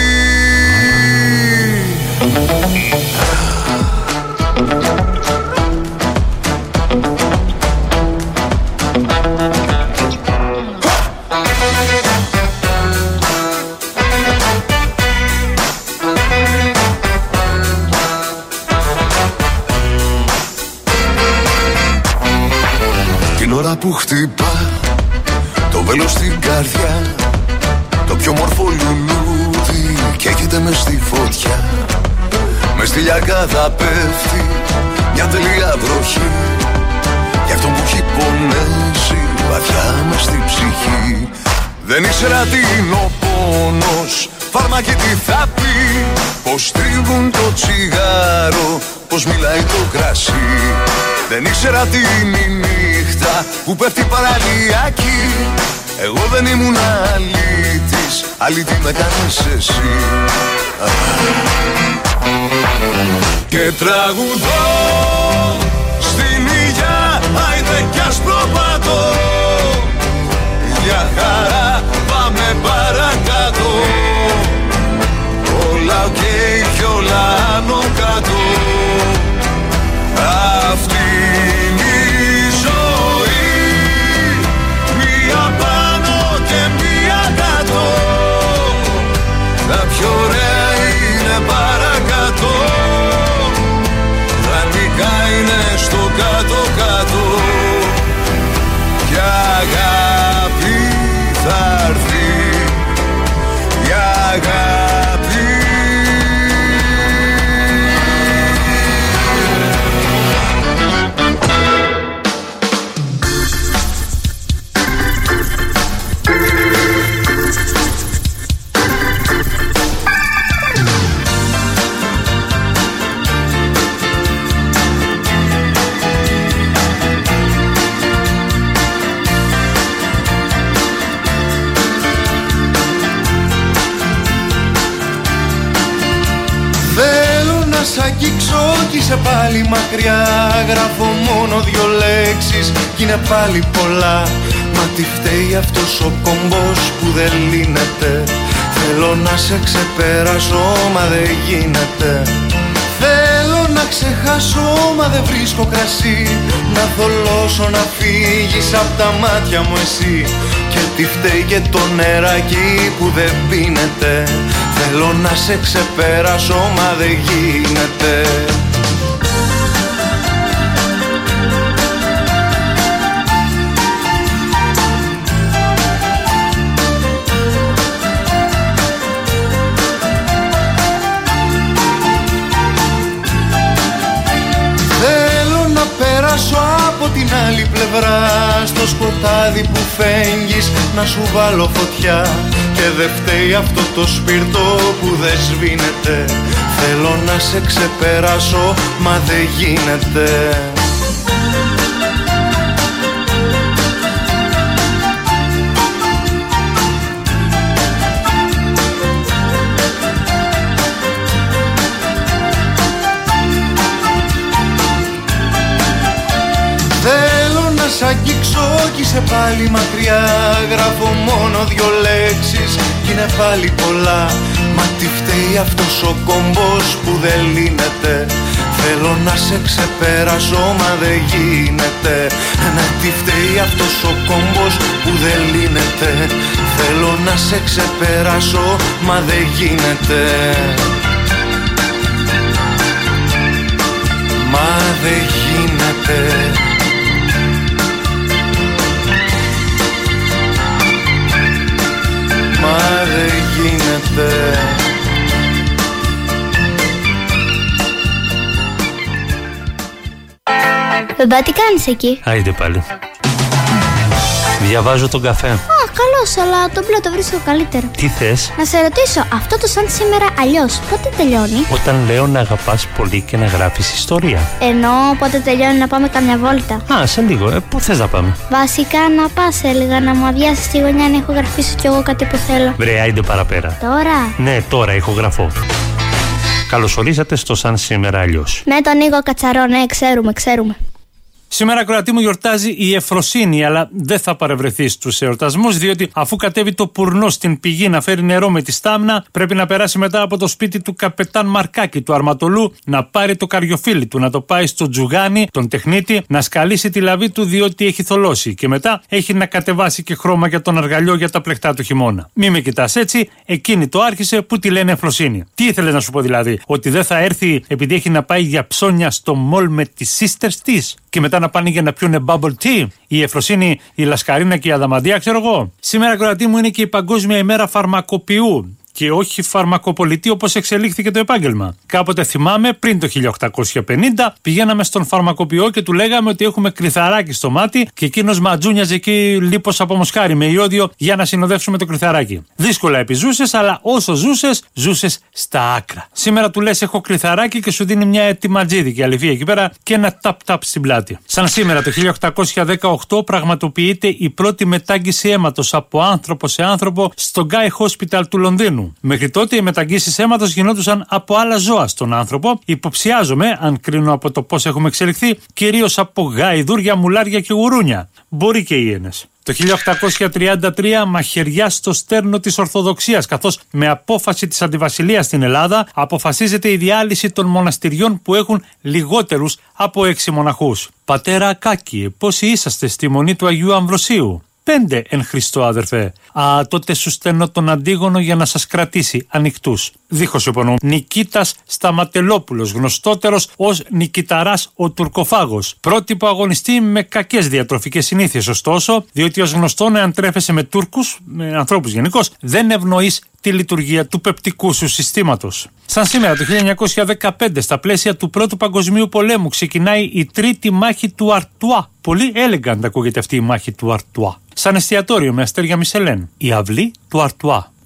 Την ώρα που χτυπά το βέλος στην καρδιά, το πιο μορφό λουλούδι καίγεται μες στη φωτιά. Μες στη λιακάδα πέφτει μια τελεία βροχή, για αυτό που έχει πονέσει βαθιά μες στη ψυχή. Δεν ήξερα τι είναι ο πόνος, φάρμακι τι θα πει, πως τρίβουν το τσιγάρο, πως μιλάει το κρασί. Δεν ήξερα τι είναι η νύχτα που πέφτει παραλιακή. Εγώ δεν ήμουν αλήτης, αλήτη με κάνεις εσύ. Και τραγουδώ στην υγειά, άιντε κι ασπροπάτω. Για χαρά πάμε παρακάτω. σ' αγγίξω κι είσαι πάλι μακριά. Γράφω μόνο δυο λέξεις κι είναι πάλι πολλά. Μα τι φταίει αυτός ο κόμπος που δεν λύνεται. Θέλω να σε ξεπεράσω μα δεν γίνεται. Θέλω να ξεχάσω μα δεν βρίσκω κρασί. Να θολώσω να φύγεις απ' τα μάτια μου εσύ. Και τι φταίει και το νεράκι που δεν πίνεται. Θέλω να σε ξεπεράσω μα δεν γίνεται. Από την άλλη πλευρά στο σκοτάδι που φέγγεις να σου βάλω φωτιά. Και δεν φταίει αυτό το σπίρτο που δεν σβήνεται. Θέλω να σε ξεπεράσω μα δεν γίνεται. Σ' αγγίξω κι είσαι πάλι μακριά. Γράφω μόνο δυο λέξεις κι είναι πάλι πολλά. Μα τι φταίει αυτός ο κόμπος που δεν λύνεται. Θέλω να σε ξεπεράσω μα δεν γίνεται. Ναι, τι φταίει αυτός ο κόμπος που δεν λύνεται. Θέλω να σε ξεπεράσω μα δεν γίνεται. Μα δεν γίνεται. Μα δεν γίνεται. Μπαμπά, τι κάνεις εκεί? Άιντε πάλι. Διαβάζω τον καφέ. Α, καλώς, αλλά το μπλε το βρίσκω καλύτερο. Τι θες? Να σε ρωτήσω, αυτό το σαν σήμερα αλλιώς, πότε τελειώνει? Όταν λέω να αγαπάς πολύ και να γράφεις ιστορία. Ενώ πότε τελειώνει να πάμε καμιά βόλτα? Α, σε λίγο, ε, πού θες να πάμε? Βασικά να πας έλεγα, να μου αδειάσεις τη γωνιά να ηχογραφήσω κι εγώ κάτι που θέλω. Βρε, άιντε παραπέρα. Τώρα? Ναι, τώρα ηχογραφώ. Καλωσορίσατε στο Σαν Σήμερα Αλλιώς. Με τον Νίκο Κατσαρό, ναι, ξέρουμε, ξέρουμε. Σήμερα, ακροατή μου, γιορτάζει η Εφροσύνη, αλλά δεν θα παρευρεθεί στους εορτασμούς, διότι αφού κατέβει το πουρνό στην πηγή να φέρει νερό με τη στάμνα, πρέπει να περάσει μετά από το σπίτι του καπετάν Μαρκάκη του Αρματολού, να πάρει το καριοφίλι του, να το πάει στο τζουγάνι, τον τεχνίτη, να σκαλίσει τη λαβή του διότι έχει θολώσει. Και μετά έχει να κατεβάσει και χρώμα για τον αργαλιό για τα πλεκτά του χειμώνα. Μη με κοιτάς έτσι, εκείνη το άρχισε που τη λένε Εφροσύνη. Τι ήθελες να σου πω δηλαδή, ότι δεν θα έρθει επειδή έχει να πάει για ψώνια στο μολ με τις sisters της και μετά να πάνε για να πιούνε bubble tea, η Εφροσύνη, η Λασκαρίνα και η Αδαμαντία, ξέρω εγώ. Σήμερα, ακροατή μου, είναι και η Παγκόσμια ημέρα φαρμακοποιού. Και όχι φαρμακοπολιτή όπως εξελίχθηκε το επάγγελμα. Κάποτε θυμάμαι, πριν το χίλια οκτακόσια πενήντα, πηγαίναμε στον φαρμακοποιό και του λέγαμε ότι έχουμε κρυθαράκι στο μάτι και εκείνος ματζούνιαζε εκεί λίπος από μοσχάρι με ιόδιο για να συνοδεύσουμε το κρυθαράκι. Δύσκολα επιζούσες, αλλά όσο ζούσες, ζούσες στα άκρα. Σήμερα του λες: έχω κρυθαράκι και σου δίνει μια ετοιματζίδικη αληθεία εκεί πέρα και ένα ταπ-ταπ στην πλάτη. Σαν σήμερα το χίλια οκτακόσια δεκαοκτώ πραγματοποιείται η πρώτη μετάγγιση αίματος από άνθρωπο σε άνθρωπο στο Guy's Hospital του Λονδίνου. Μέχρι τότε οι μεταγγίσεις αίματος γινόντουσαν από άλλα ζώα στον άνθρωπο. Υποψιάζομαι, αν κρίνω από το πώς έχουμε εξελιχθεί, κυρίως από γαϊδούρια, μουλάρια και γουρούνια. Μπορεί και ήενες. Το χίλια οκτακόσια τριάντα τρία μαχαιριά στο στέρνο της Ορθοδοξίας, καθώς με απόφαση της Αντιβασιλείας στην Ελλάδα αποφασίζεται η διάλυση των μοναστηριών που έχουν λιγότερους από έξι μοναχούς. Πατέρα Ακάκη, πόσοι είσαστε στη Μονή του Αγίου Αμβροσίου? Πέντε εν Χριστώ, αδερφέ. Α, τότε σου στέλνω τον Αντίγονο για να σας κρατήσει ανοιχτούς. Δίχως υπονομ. Νικήτας Σταματελόπουλος, γνωστότερος ως Νικηταράς ο Τουρκοφάγος. Πρότυπο αγωνιστή με κακές διατροφικές συνήθειες, ωστόσο, διότι ως γνωστόν, εάν τρέφεσαι με Τούρκους, με ανθρώπους γενικώς, δεν ευνοείς τη λειτουργία του πεπτικού σου συστήματος. Σαν σήμερα το χίλια εννιακόσια δεκαπέντε, στα πλαίσια του Πρώτου Παγκοσμίου Πολέμου, ξεκινάει η τρίτη μάχη του Αρτουά. Πολύ elegant ακούγεται αυτή η μάχη του Αρτουά. Σαν εστιατόριο με αστέρια Μισελέν. Η αυλή του Αρτουά.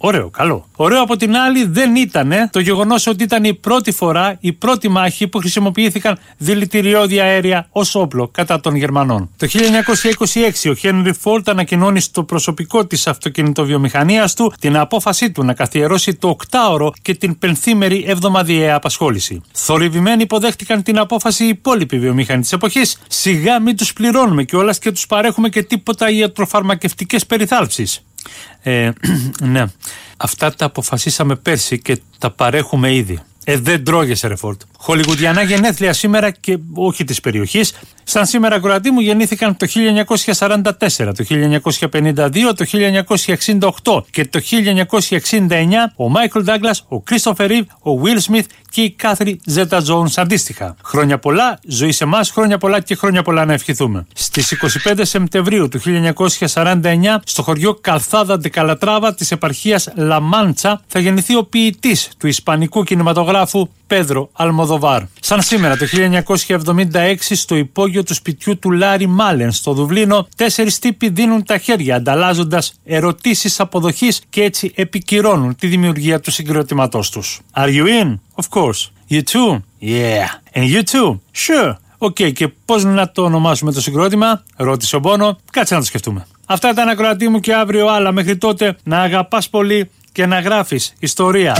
Ωραίο, καλό. Ωραίο από την άλλη δεν ήταν το γεγονός ότι ήταν η πρώτη φορά, η πρώτη μάχη που χρησιμοποιήθηκαν δηλητηριώδη αέρια ως όπλο κατά των Γερμανών. Το χίλια εννιακόσια είκοσι έξι ο Χένρι Φόρντ ανακοινώνει στο προσωπικό της αυτοκινητοβιομηχανίας του την απόφασή του να καθιερώσει το οκτάωρο και την πενθήμερη εβδομαδιαία απασχόληση. Θορυβημένοι υποδέχτηκαν την απόφαση οι υπόλοιποι βιομηχανοί της εποχής. Σιγά μην τους πληρώνουμε κιόλας και τους παρέχουμε και τίποτα ιατροφαρμακευτικές περιθάλψεις. Ε, ναι, αυτά τα αποφασίσαμε πέρσι και τα παρέχουμε ήδη. Ε, δεν τρώγεσαι ρε Φόρντ. Χολιγουντιανά γενέθλια σήμερα και όχι της περιοχής. Σαν σήμερα ακροατή μου γεννήθηκαν το χίλια εννιακόσια σαράντα τέσσερα, το χίλια εννιακόσια πενήντα δύο, το χίλια εννιακόσια εξήντα οκτώ και το χίλια εννιακόσια εξήντα εννιά ο Μάικλ Ντάγκλας, ο Κρίστοφερ Ρίβ, ο Βιλ Σμιθ και η Κάθρι Ζέτα Τζόουνς αντίστοιχα. Χρόνια πολλά, ζωή σε εμάς, χρόνια πολλά και χρόνια πολλά να ευχηθούμε. Στις είκοσι πέντε Σεπτεμβρίου του χίλια εννιακόσια σαράντα εννιά, στο χωριό Καλθάδα ντε Καλατράβα της επαρχίας Λαμάντσα, θα γεννηθεί ο ποιητής του ισπανικού κινηματογράφου Πέδρο Αλμοδοβάρ. Σαν σήμερα το χίλια εννιακόσια εβδομήντα έξι, στο υπόγειο του σπιτιού του Λάρι Μάλεν στο Δουβλίνο, τέσσερις τύποι δίνουν τα χέρια ανταλλάζοντας ερωτήσεις αποδοχής και έτσι επικυρώνουν τη δημιουργία του συγκροτήματός τους. Are you in? Of course. You too? Yeah. And you too? Sure. Οκ, okay, και πώς να το ονομάσουμε το συγκρότημα? Ρώτησε ο Μπόνο. Κάτσε να το σκεφτούμε. Αυτά ήταν ακροατή μου και αύριο άλλα. Μέχρι τότε να αγαπάς πολύ και να γράφεις ιστορία.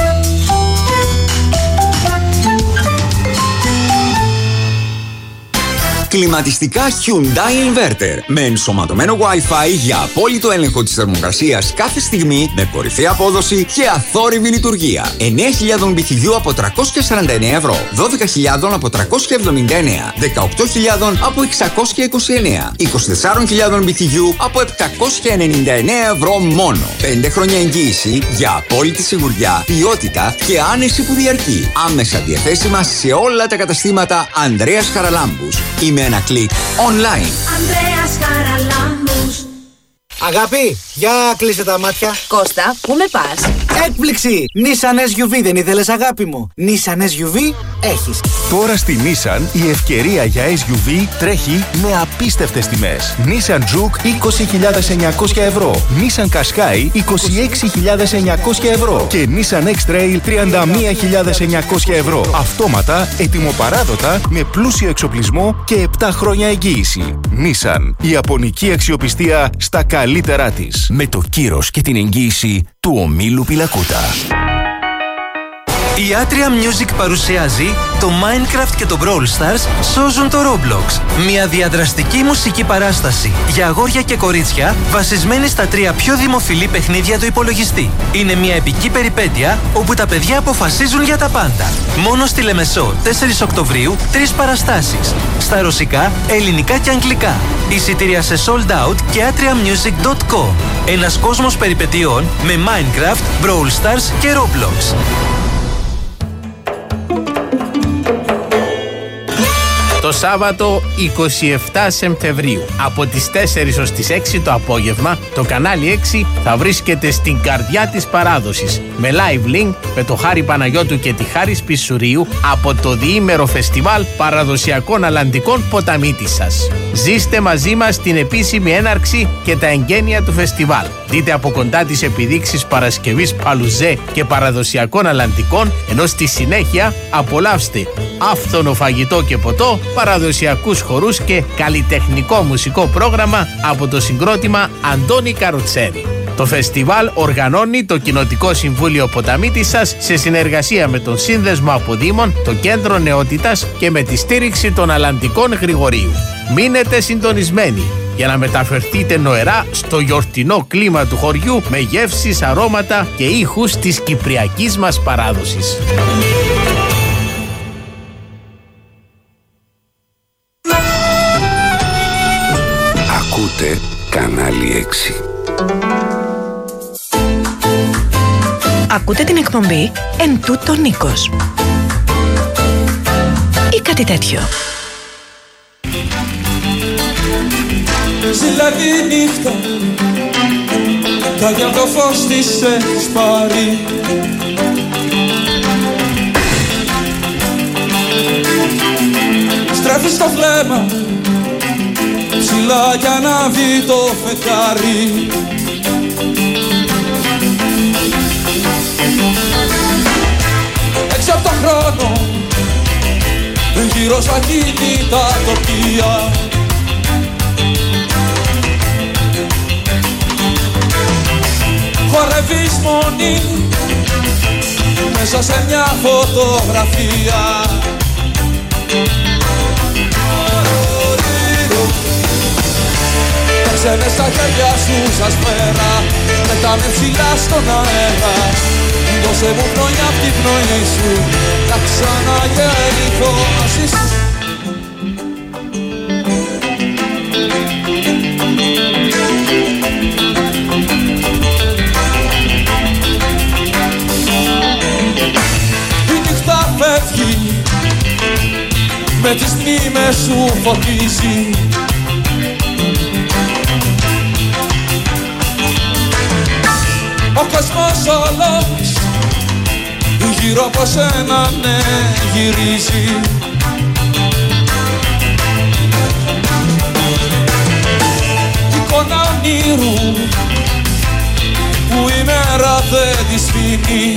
Κλιματιστικά Hyundai Inverter με ενσωματωμένο Wi-Fi για απόλυτο έλεγχο της θερμοκρασίας κάθε στιγμή με κορυφαία απόδοση και αθόρυβη λειτουργία. εννέα χιλιάδες μπι τι γιου από τριακόσια σαράντα εννέα ευρώ, δώδεκα χιλιάδες από τριακόσια εβδομήντα εννέα, δεκαοκτώ χιλιάδες από εξακόσια είκοσι εννέα, είκοσι τέσσερα χιλιάδες μπι τι γιου από επτακόσια ενενήντα εννέα ευρώ μόνο. πέντε χρόνια εγγύηση για απόλυτη σιγουριά, ποιότητα και άνεση που διαρκεί. Άμεσα διαθέσιμα σε όλα τα καταστήματα Ανδρέας Χαραλάμπους. Με ένα κλικ online. Ανδρέας Χαραλάμπους. Αγάπη, για κλείσε τα μάτια. Κώστα, πού με πας? Έκπληξη! Nissan ες γιου βι δεν ήθελες αγάπη μου? Nissan ες γιου βι έχεις. Τώρα στη Nissan η ευκαιρία για ες γιου βι τρέχει με απίστευτες τιμές. Nissan Juke είκοσι χιλιάδες εννιακόσια ευρώ, Nissan Qashqai είκοσι έξι χιλιάδες εννιακόσια ευρώ και Nissan X-Trail τριάντα μία χιλιάδες εννιακόσια ευρώ. Αυτόματα, ετοιμοπαράδοτα, με πλούσιο εξοπλισμό και επτά χρόνια εγγύηση. Nissan, η ιαπωνική αξιοπιστία στα καλύτερά της. Με το κύρος και την εγγύηση του ομίλου Πιλακούτα. Η Atria Music παρουσιάζει το Minecraft και το Brawl Stars σώζουν το Roblox. Μια διαδραστική μουσική παράσταση για αγόρια και κορίτσια βασισμένη στα τρία πιο δημοφιλή παιχνίδια του υπολογιστή. Είναι μια επική περιπέτεια όπου τα παιδιά αποφασίζουν για τα πάντα. Μόνο στη Λεμεσό, τέσσερις Οκτωβρίου, τρεις παραστάσεις. Στα ρωσικά, ελληνικά και αγγλικά. Εισιτήρια σε sold out και atria music dot com. Ένας κόσμος περιπετειών με Minecraft, Brawl Stars και Roblox. Το Σάββατο είκοσι επτά Σεπτεμβρίου από τις τέσσερις ως τις έξι το απόγευμα το κανάλι έξι θα βρίσκεται στην καρδιά της παράδοσης με live link με το Χάρη Παναγιώτου και τη Χάρη Σπισουρίου από το διήμερο φεστιβάλ παραδοσιακών αλλαντικών Ποταμίτισσας. Ζήστε μαζί μας την επίσημη έναρξη και τα εγγένεια του φεστιβάλ. Δείτε από κοντά τις επιδείξεις Παρασκευής Παλουζέ και παραδοσιακών αλλαντικών, ενώ στη συνέχεια απολαύστε άφθονο φαγητό και ποτό, παραδοσιακούς χορούς και καλλιτεχνικό μουσικό πρόγραμμα από το συγκρότημα Αντώνη Καροτσέρη. Το φεστιβάλ οργανώνει το Κοινοτικό Συμβούλιο Ποταμίτισσας σε συνεργασία με τον Σύνδεσμο Αποδήμων, το Κέντρο Νεότητας και με τη στήριξη των Αλλαντικών Γρηγορίου. Μείνετε συντονισμένοι για να μεταφερθείτε νοερά στο γιορτινό κλίμα του χωριού με γεύσεις, αρώματα και ήχους της κυπριακής μας παράδοσης. Ακούτε Κανάλι έξι. Ακούτε την εκπομπή «Εν τούτο Νίκος» ή κάτι τέτοιο. Ζήλα τη νύχτα, κάδια το φως της έχεις πάρει. Στρέφεις το βλέμμα ψηλά για να δει το φεγγάρι. Έξω από το χρόνο, γύρω στα κινητά τοπία. Χορεύεις μόνη μέσα σε μια φωτογραφία. Παίξε μες στα χέρια σου σαν σφαίρα, πετάμε ψηλά στον αέρα. Δώσε μου πνοή απ' την πνοή σου, να ξαναγεννηθώ μαζί σου. Η νύχτα φεύγει, με τις μνήμες σου φωτίζει. Ο κόσμος όλος γύρω από σένα ναι γυρίζει. Εικόνα ονείρου που η μέρα δεν τη σβήνει.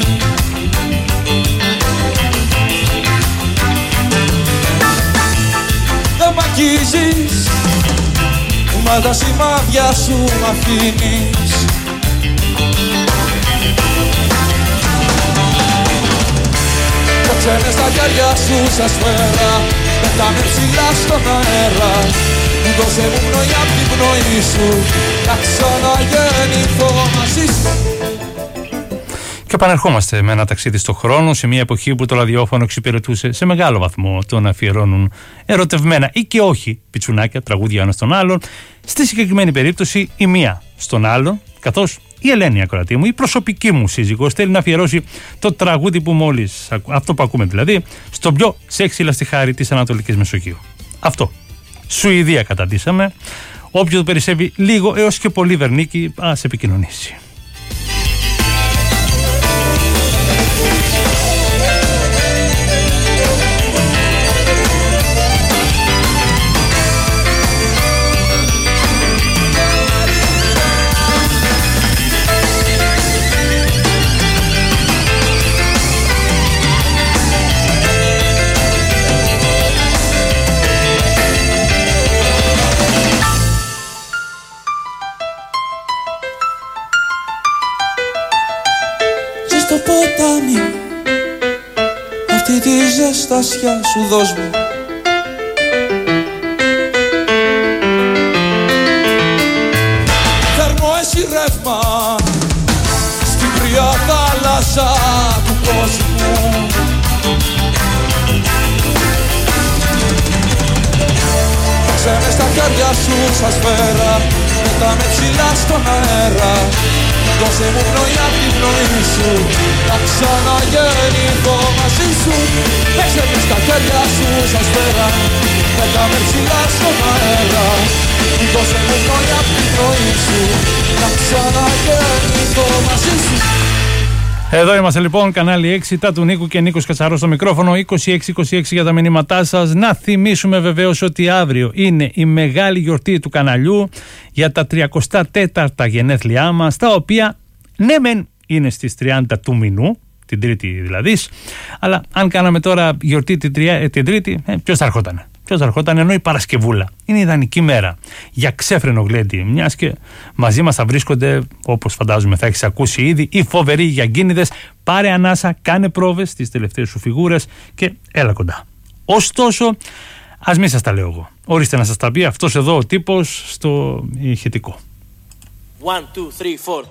Δεν μ' αγγίζεις, μα τα σημάδια σου μ' αφήνεις. Παίξε μες στα χέρια σου σαν σφαίρα, πετάμε ψηλά στον αέρα. Δώσε μου πνοή απ' την πνοή σου, να ξαναγεννηθώ μαζί σου. Και επανερχόμαστε με ένα ταξίδι στο χρόνο, σε μια εποχή που το ραδιόφωνο εξυπηρετούσε σε μεγάλο βαθμό το να αφιερώνουν ερωτευμένα ή και όχι πιτσουνάκια, τραγούδια ένα στον άλλον. Στη συγκεκριμένη περίπτωση η μία στον άλλον, καθώς η Ελένη, ακροατή μου, η προσωπική μου σύζυγος, θέλει να αφιερώσει το τραγούδι που μόλις, αυτό που ακούμε δηλαδή, στο πιο σεξι λαστιχάρι της Ανατολικής Μεσογείου. Αυτό. Σουηδία καταντήσαμε. Όποιος το περισσεύει λίγο έως και πολύ βερνίκι, ας επικοινωνήσει. Στο ποτάμι αυτή τη ζεστασιά σου δώσ' μου. Θερμό εσύ ρεύμα στην κρυά θάλασσα του κόσμου. Παίξε μες στα χέρια σου σαν σφαίρα, πετάμε ψηλά στον αέρα. Δώσε μου πνοή απ' την πνοή σου, να ξαναγεννηθώ μαζί σου. Παίξε μες στα χέρια σου σαν σφαίρα, πετάμε ψηλά στον αέρα. Δώσε μου πνοή απ' την πνοή σου, να ξαναγεννηθώ μαζί σου. Εδώ είμαστε λοιπόν, κανάλι έξι, τα του Νίκου και Νίκος Κατσαρός στο μικρόφωνο, είκοσι έξι είκοσι έξι για τα μηνύματά σας. Να θυμίσουμε βεβαίως ότι αύριο είναι η μεγάλη γιορτή του καναλιού για τα τριακοστά τέταρτα γενέθλιά μας, τα οποία ναι μεν είναι στις τριάντα του μηνού, την Τρίτη δηλαδή, αλλά αν κάναμε τώρα γιορτή την, τρια, την Τρίτη, ε, ποιος θα ερχότανε. Ποιος θα ερχόταν, ενώ η Παρασκευούλα είναι ιδανική μέρα για ξέφρενο γλέντι, μιας και μαζί μας θα βρίσκονται, όπως φαντάζομαι θα έχεις ακούσει ήδη, οι φοβεροί γιαγκίνιδες. Πάρε ανάσα, κάνε πρόβες στις τελευταίες σου φιγούρες και έλα κοντά. Ωστόσο, ας μην σας τα λέω εγώ. Ορίστε να σας τα πει αυτός εδώ ο τύπος στο ηχητικό. One, two, three, four.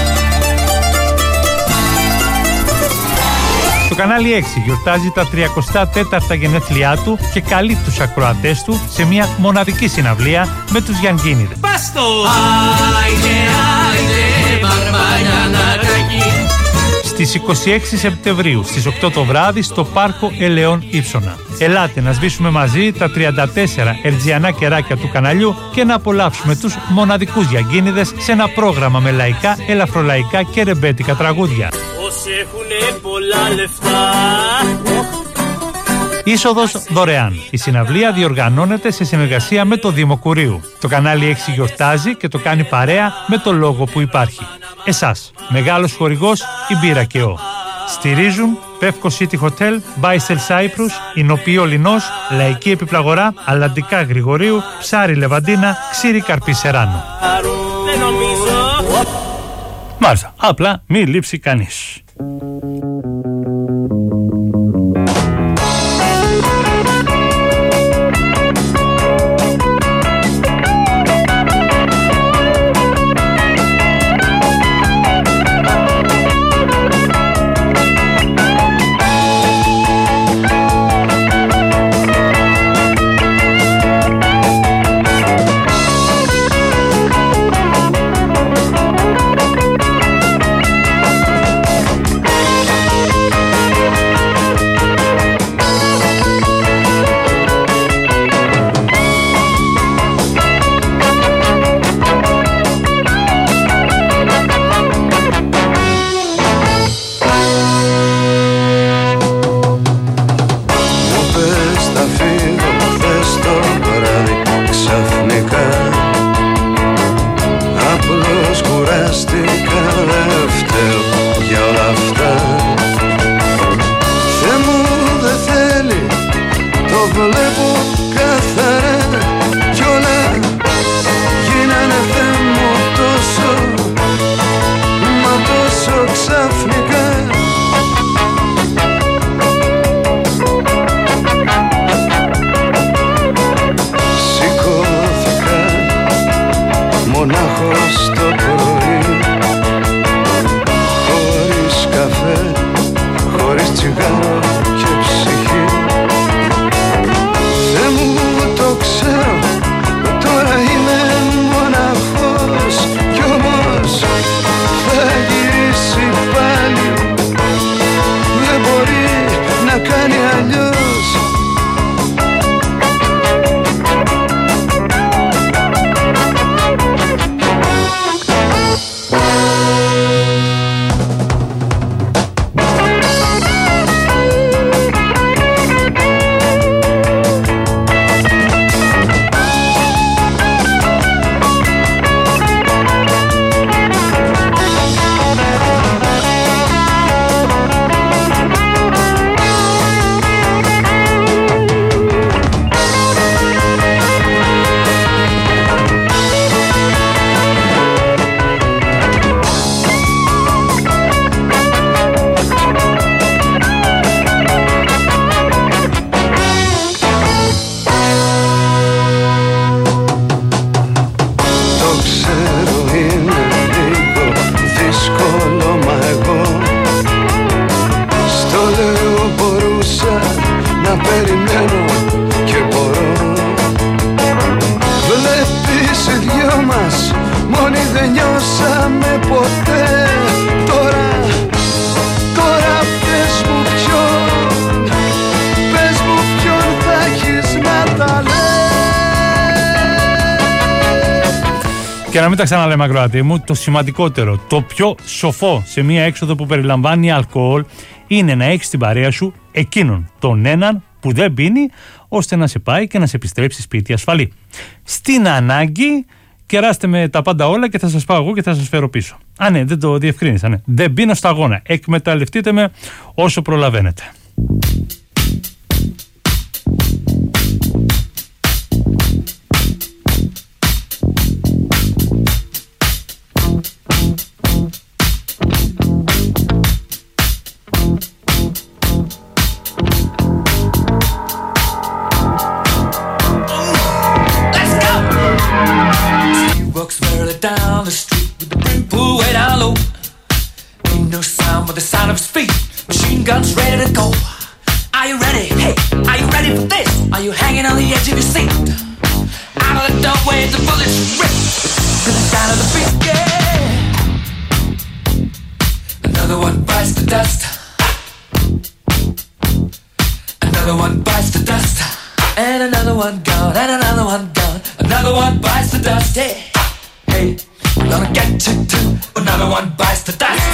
Το κανάλι έξι γιορτάζει τα τριακοστά τέταρτα γενέθλιά του και καλεί τους ακροατές του σε μια μοναδική συναυλία με τους Γιανγκίνιδες. Πάστο! Άιντε, άιντε, μπαρμπανιανακάκι. Στις είκοσι έξι Σεπτεμβρίου στις οκτώ το βράδυ στο Πάρκο Ελαιών Ήψωνα. Ελάτε να σβήσουμε μαζί τα τριάντα τέσσερα ερτζιανά κεράκια του καναλιού και να απολαύσουμε τους μοναδικούς Γιαγκίνιδες σε ένα πρόγραμμα με λαϊκά, ελαφρολαϊκά και ρεμπέτικα τραγούδια. Όσοι έχουνε πολλά λεφτά Είσοδος δωρεάν. Η συναυλία διοργανώνεται σε συνεργασία με το Δήμο Κουρίου. Το κανάλι έξι γιορτάζει και το κάνει παρέα με το λόγο που υπάρχει. Εσάς, μεγάλος χορηγός, η Μπύρα και ο. Στηρίζουν Pefco City Hotel, Baisel Cyprus, Ινοποιείο Λινός, Λαϊκή Επιπλαγορά, Αλλαντικά Γρηγορίου, Ψάρι Λεβαντίνα, Ξύρι Καρπή Σεράνο. Μάλιστα, απλά μη λείψει κανείς. Και να μην τα ξαναλέμε, ακροατή μου, το σημαντικότερο, το πιο σοφό σε μία έξοδο που περιλαμβάνει αλκοόλ είναι να έχεις στην παρέα σου εκείνον, τον έναν που δεν πίνει, ώστε να σε πάει και να σε επιστρέψει σπίτι ασφαλή. Στην ανάγκη, κεράστε με τα πάντα όλα και θα σας πάω εγώ και θα σας φέρω πίσω. Α, ναι, δεν το διευκρίνησα. Ναι. Δεν πίνω στα αγώνα. Εκμεταλλευτείτε με όσο προλαβαίνετε. Down the street with the brim pool way down low. Ain't no sound but the sound of his feet. Machine guns ready to go. Are you ready? Hey, are you ready for this? Are you hanging on the edge of your seat? Out of the doorway, the bullets rip to the sound of the beat. Yeah. Another one bites the dust. Another one bites the dust. And another one gone. And another one gone. Another one bites the dust. Yeah. Hey, we're gonna get you too. Another one bites the dust.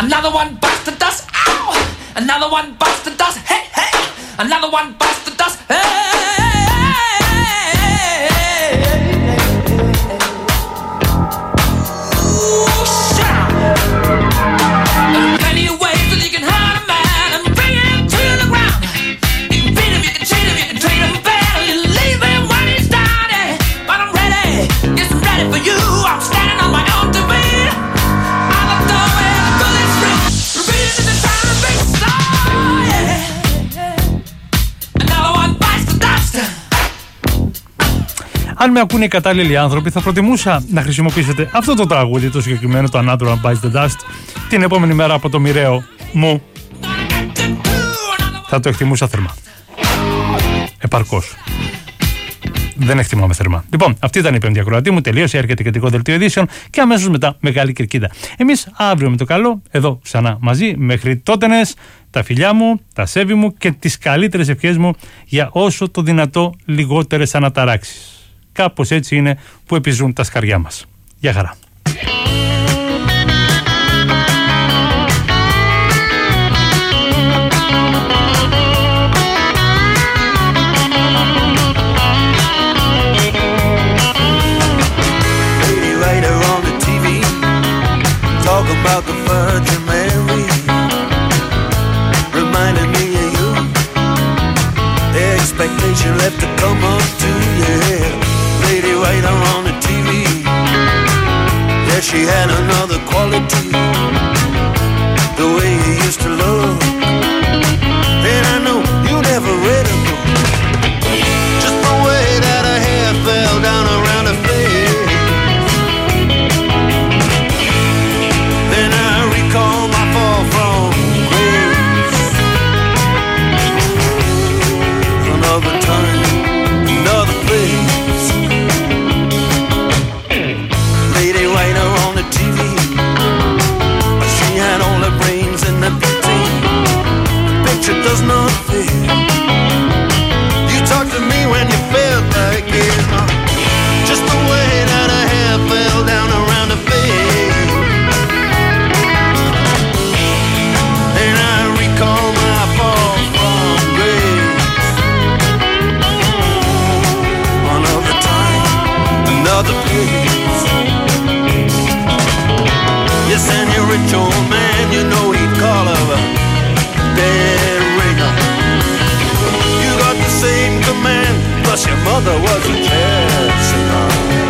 Another one bites the dust. Ow! Another one bites the dust. Hey, hey! Another one bites the dust. Hey! Αν με ακούνε οι κατάλληλοι άνθρωποι, θα προτιμούσα να χρησιμοποιήσετε αυτό το τραγούδι, το συγκεκριμένο, το Another One Bites the Dust, την επόμενη μέρα από το μοιραίο μου. Θα το εκτιμούσα θερμά. Επαρκώς. Δεν εκτιμάμε θερμά. Λοιπόν, αυτή ήταν η πέμπτη ακροατή μου. Τελείωσε, έρχεται και το δελτίο ειδήσεων και αμέσως μετά Μεγάλη Κερκίδα. Εμείς αύριο με το καλό, εδώ ξανά μαζί. Μέχρι τότενες, τα φιλιά μου, τα σέβη μου και τις καλύτερες ευχές μου για όσο το δυνατό λιγότερες αναταράξεις. Κάπως έτσι είναι που επιζούν τα σκαριά μας. Γεια χαρά. About the Virgin Mary, reminding me of you. The expectation left to come up to, yeah. Lady Waiter on the T V, yeah, she had another quality. The way you used to look, and I know you never read a book. Just the way that her hair fell down around her face. Call my fall from grace. Another time, another place. Lady Waiter on the T V, she had all her brains in the picture. The picture does not fit. You talked to me when you felt like it. Just the way that her hair fell down around her face. Call my fall from grace. Another time, another place. Yes, and your rich old man, you know he'd call her a dead ringer. You got the same command, plus your mother was a jazz singer.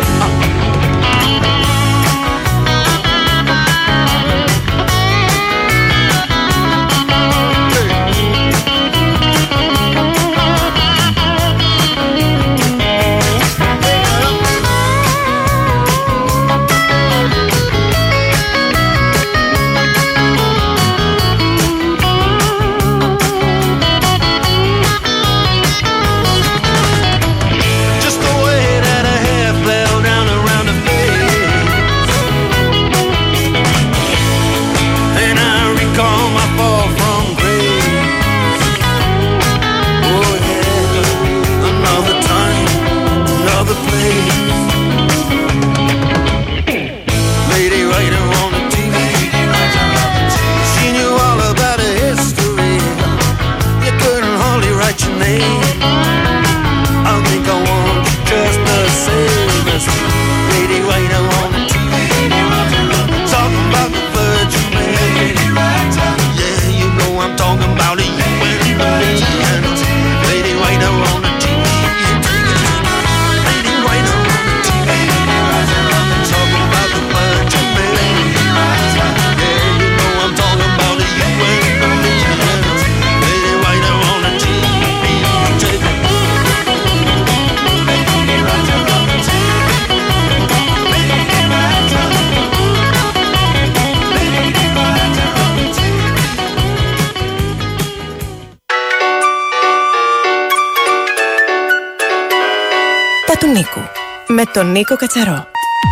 Του Νίκου με τον Νίκο Κατσαρό.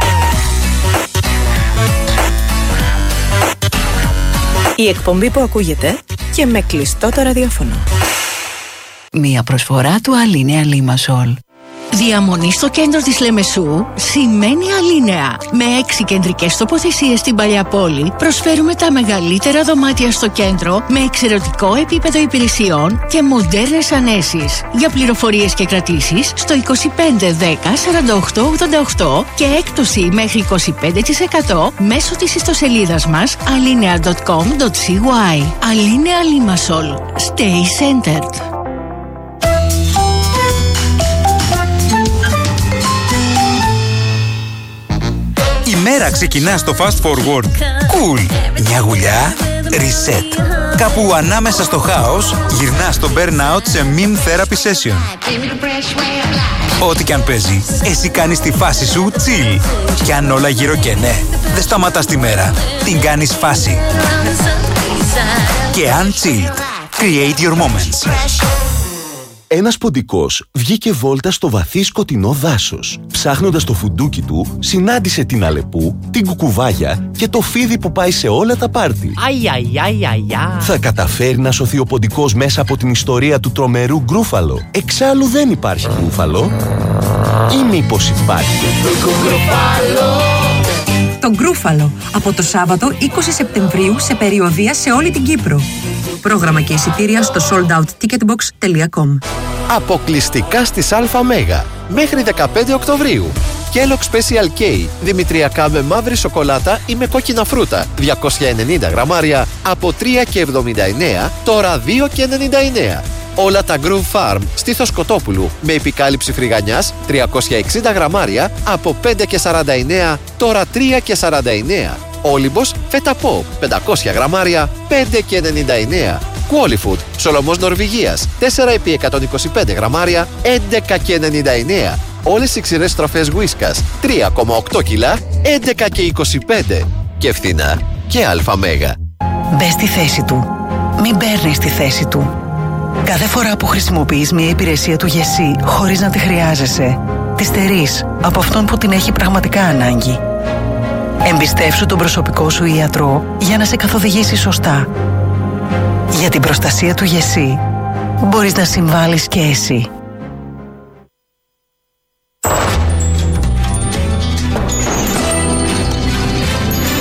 Η εκπομπή που ακούγεται και με κλειστό το ραδιόφωνο. Μία προσφορά του Alinea Limassol. Διαμονή στο κέντρο της Λεμεσού σημαίνει Αλίνεα. Με έξι κεντρικές τοποθεσίες στην Παλιά Πόλη προσφέρουμε τα μεγαλύτερα δωμάτια στο κέντρο με εξαιρετικό επίπεδο υπηρεσιών και μοντέρνες ανέσεις. Για πληροφορίες και κρατήσεις στο είκοσι πέντε δέκα σαράντα οκτώ ογδόντα οκτώ και έκπτωση μέχρι είκοσι πέντε τοις εκατό μέσω της ιστοσελίδας μας alinea τελεία com τελεία cy. Alinea Limassol. Stay centered. Η μέρα ξεκινά στο Fast Forward. Cool. Μια γουλιά. Reset. Κάπου ανάμεσα στο χάος, γυρνά στο burnout σε meme therapy session. Ό,τι και αν παίζει, εσύ κάνεις τη φάση σου chill. Κι αν όλα γύρω και ναι, δεν σταματάς τη μέρα. Την κάνεις φάση. Και αν chilled. Create your moments. Ένας ποντικός βγήκε βόλτα στο βαθύ σκοτεινό δάσος. Ψάχνοντας το φουντούκι του, συνάντησε την Αλεπού, την Κουκουβάγια και το φίδι που πάει σε όλα τα πάρτι. Αι, αι, αι, αι, αι. Θα καταφέρει να σωθεί ο ποντικός μέσα από την ιστορία του τρομερού γκρούφαλο? Εξάλλου δεν υπάρχει γκρούφαλο. Ή μήπως υπάρχει? Το Γκρούφαλο, από το Σάββατο είκοσι Σεπτεμβρίου σε περιοδεία σε όλη την Κύπρο. Πρόγραμμα και εισιτήρια στο sold out ticketbox τελεία com. Αποκλειστικά στις ΑΜ μέχρι δεκαπέντε Οκτωβρίου. Kellogg Special K, δημητριακά με μαύρη σοκολάτα ή με κόκκινα φρούτα, διακόσια ενενήντα γραμμάρια από τρία και εβδομήντα εννέα, τώρα δύο και ενενήντα εννέα. Όλα τα Groove Farm στήθος Κοτόπουλου με επικάλυψη φρυγανιάς, τριακόσια εξήντα γραμμάρια από πέντε και σαράντα εννέα, τώρα τρία και σαράντα εννέα. Όλυμπος Feta Pop, πεντακόσια γραμμάρια, πέντε και ενενήντα εννέα. Qualifood, Σολομός Νορβηγίας, τέσσερα επί εκατόν είκοσι πέντε γραμμάρια, έντεκα και ενενήντα εννέα. Όλες οι ξηρές τροφές Whiskas, τρία κόμμα οκτώ κιλά, έντεκα και είκοσι πέντε. Και φθηνά και αλφα-μέγα. Μπες στη θέση του. Μην παίρνεις τη θέση του. Κάθε φορά που χρησιμοποιείς μια υπηρεσία του ΓΕΣΥ χωρίς να τη χρειάζεσαι, τη στερείς από αυτόν που την έχει πραγματικά ανάγκη. Εμπιστεύσου τον προσωπικό σου ιατρό για να σε καθοδηγήσει σωστά. Για την προστασία του ΓΕΣΥ μπορείς να συμβάλλεις και εσύ.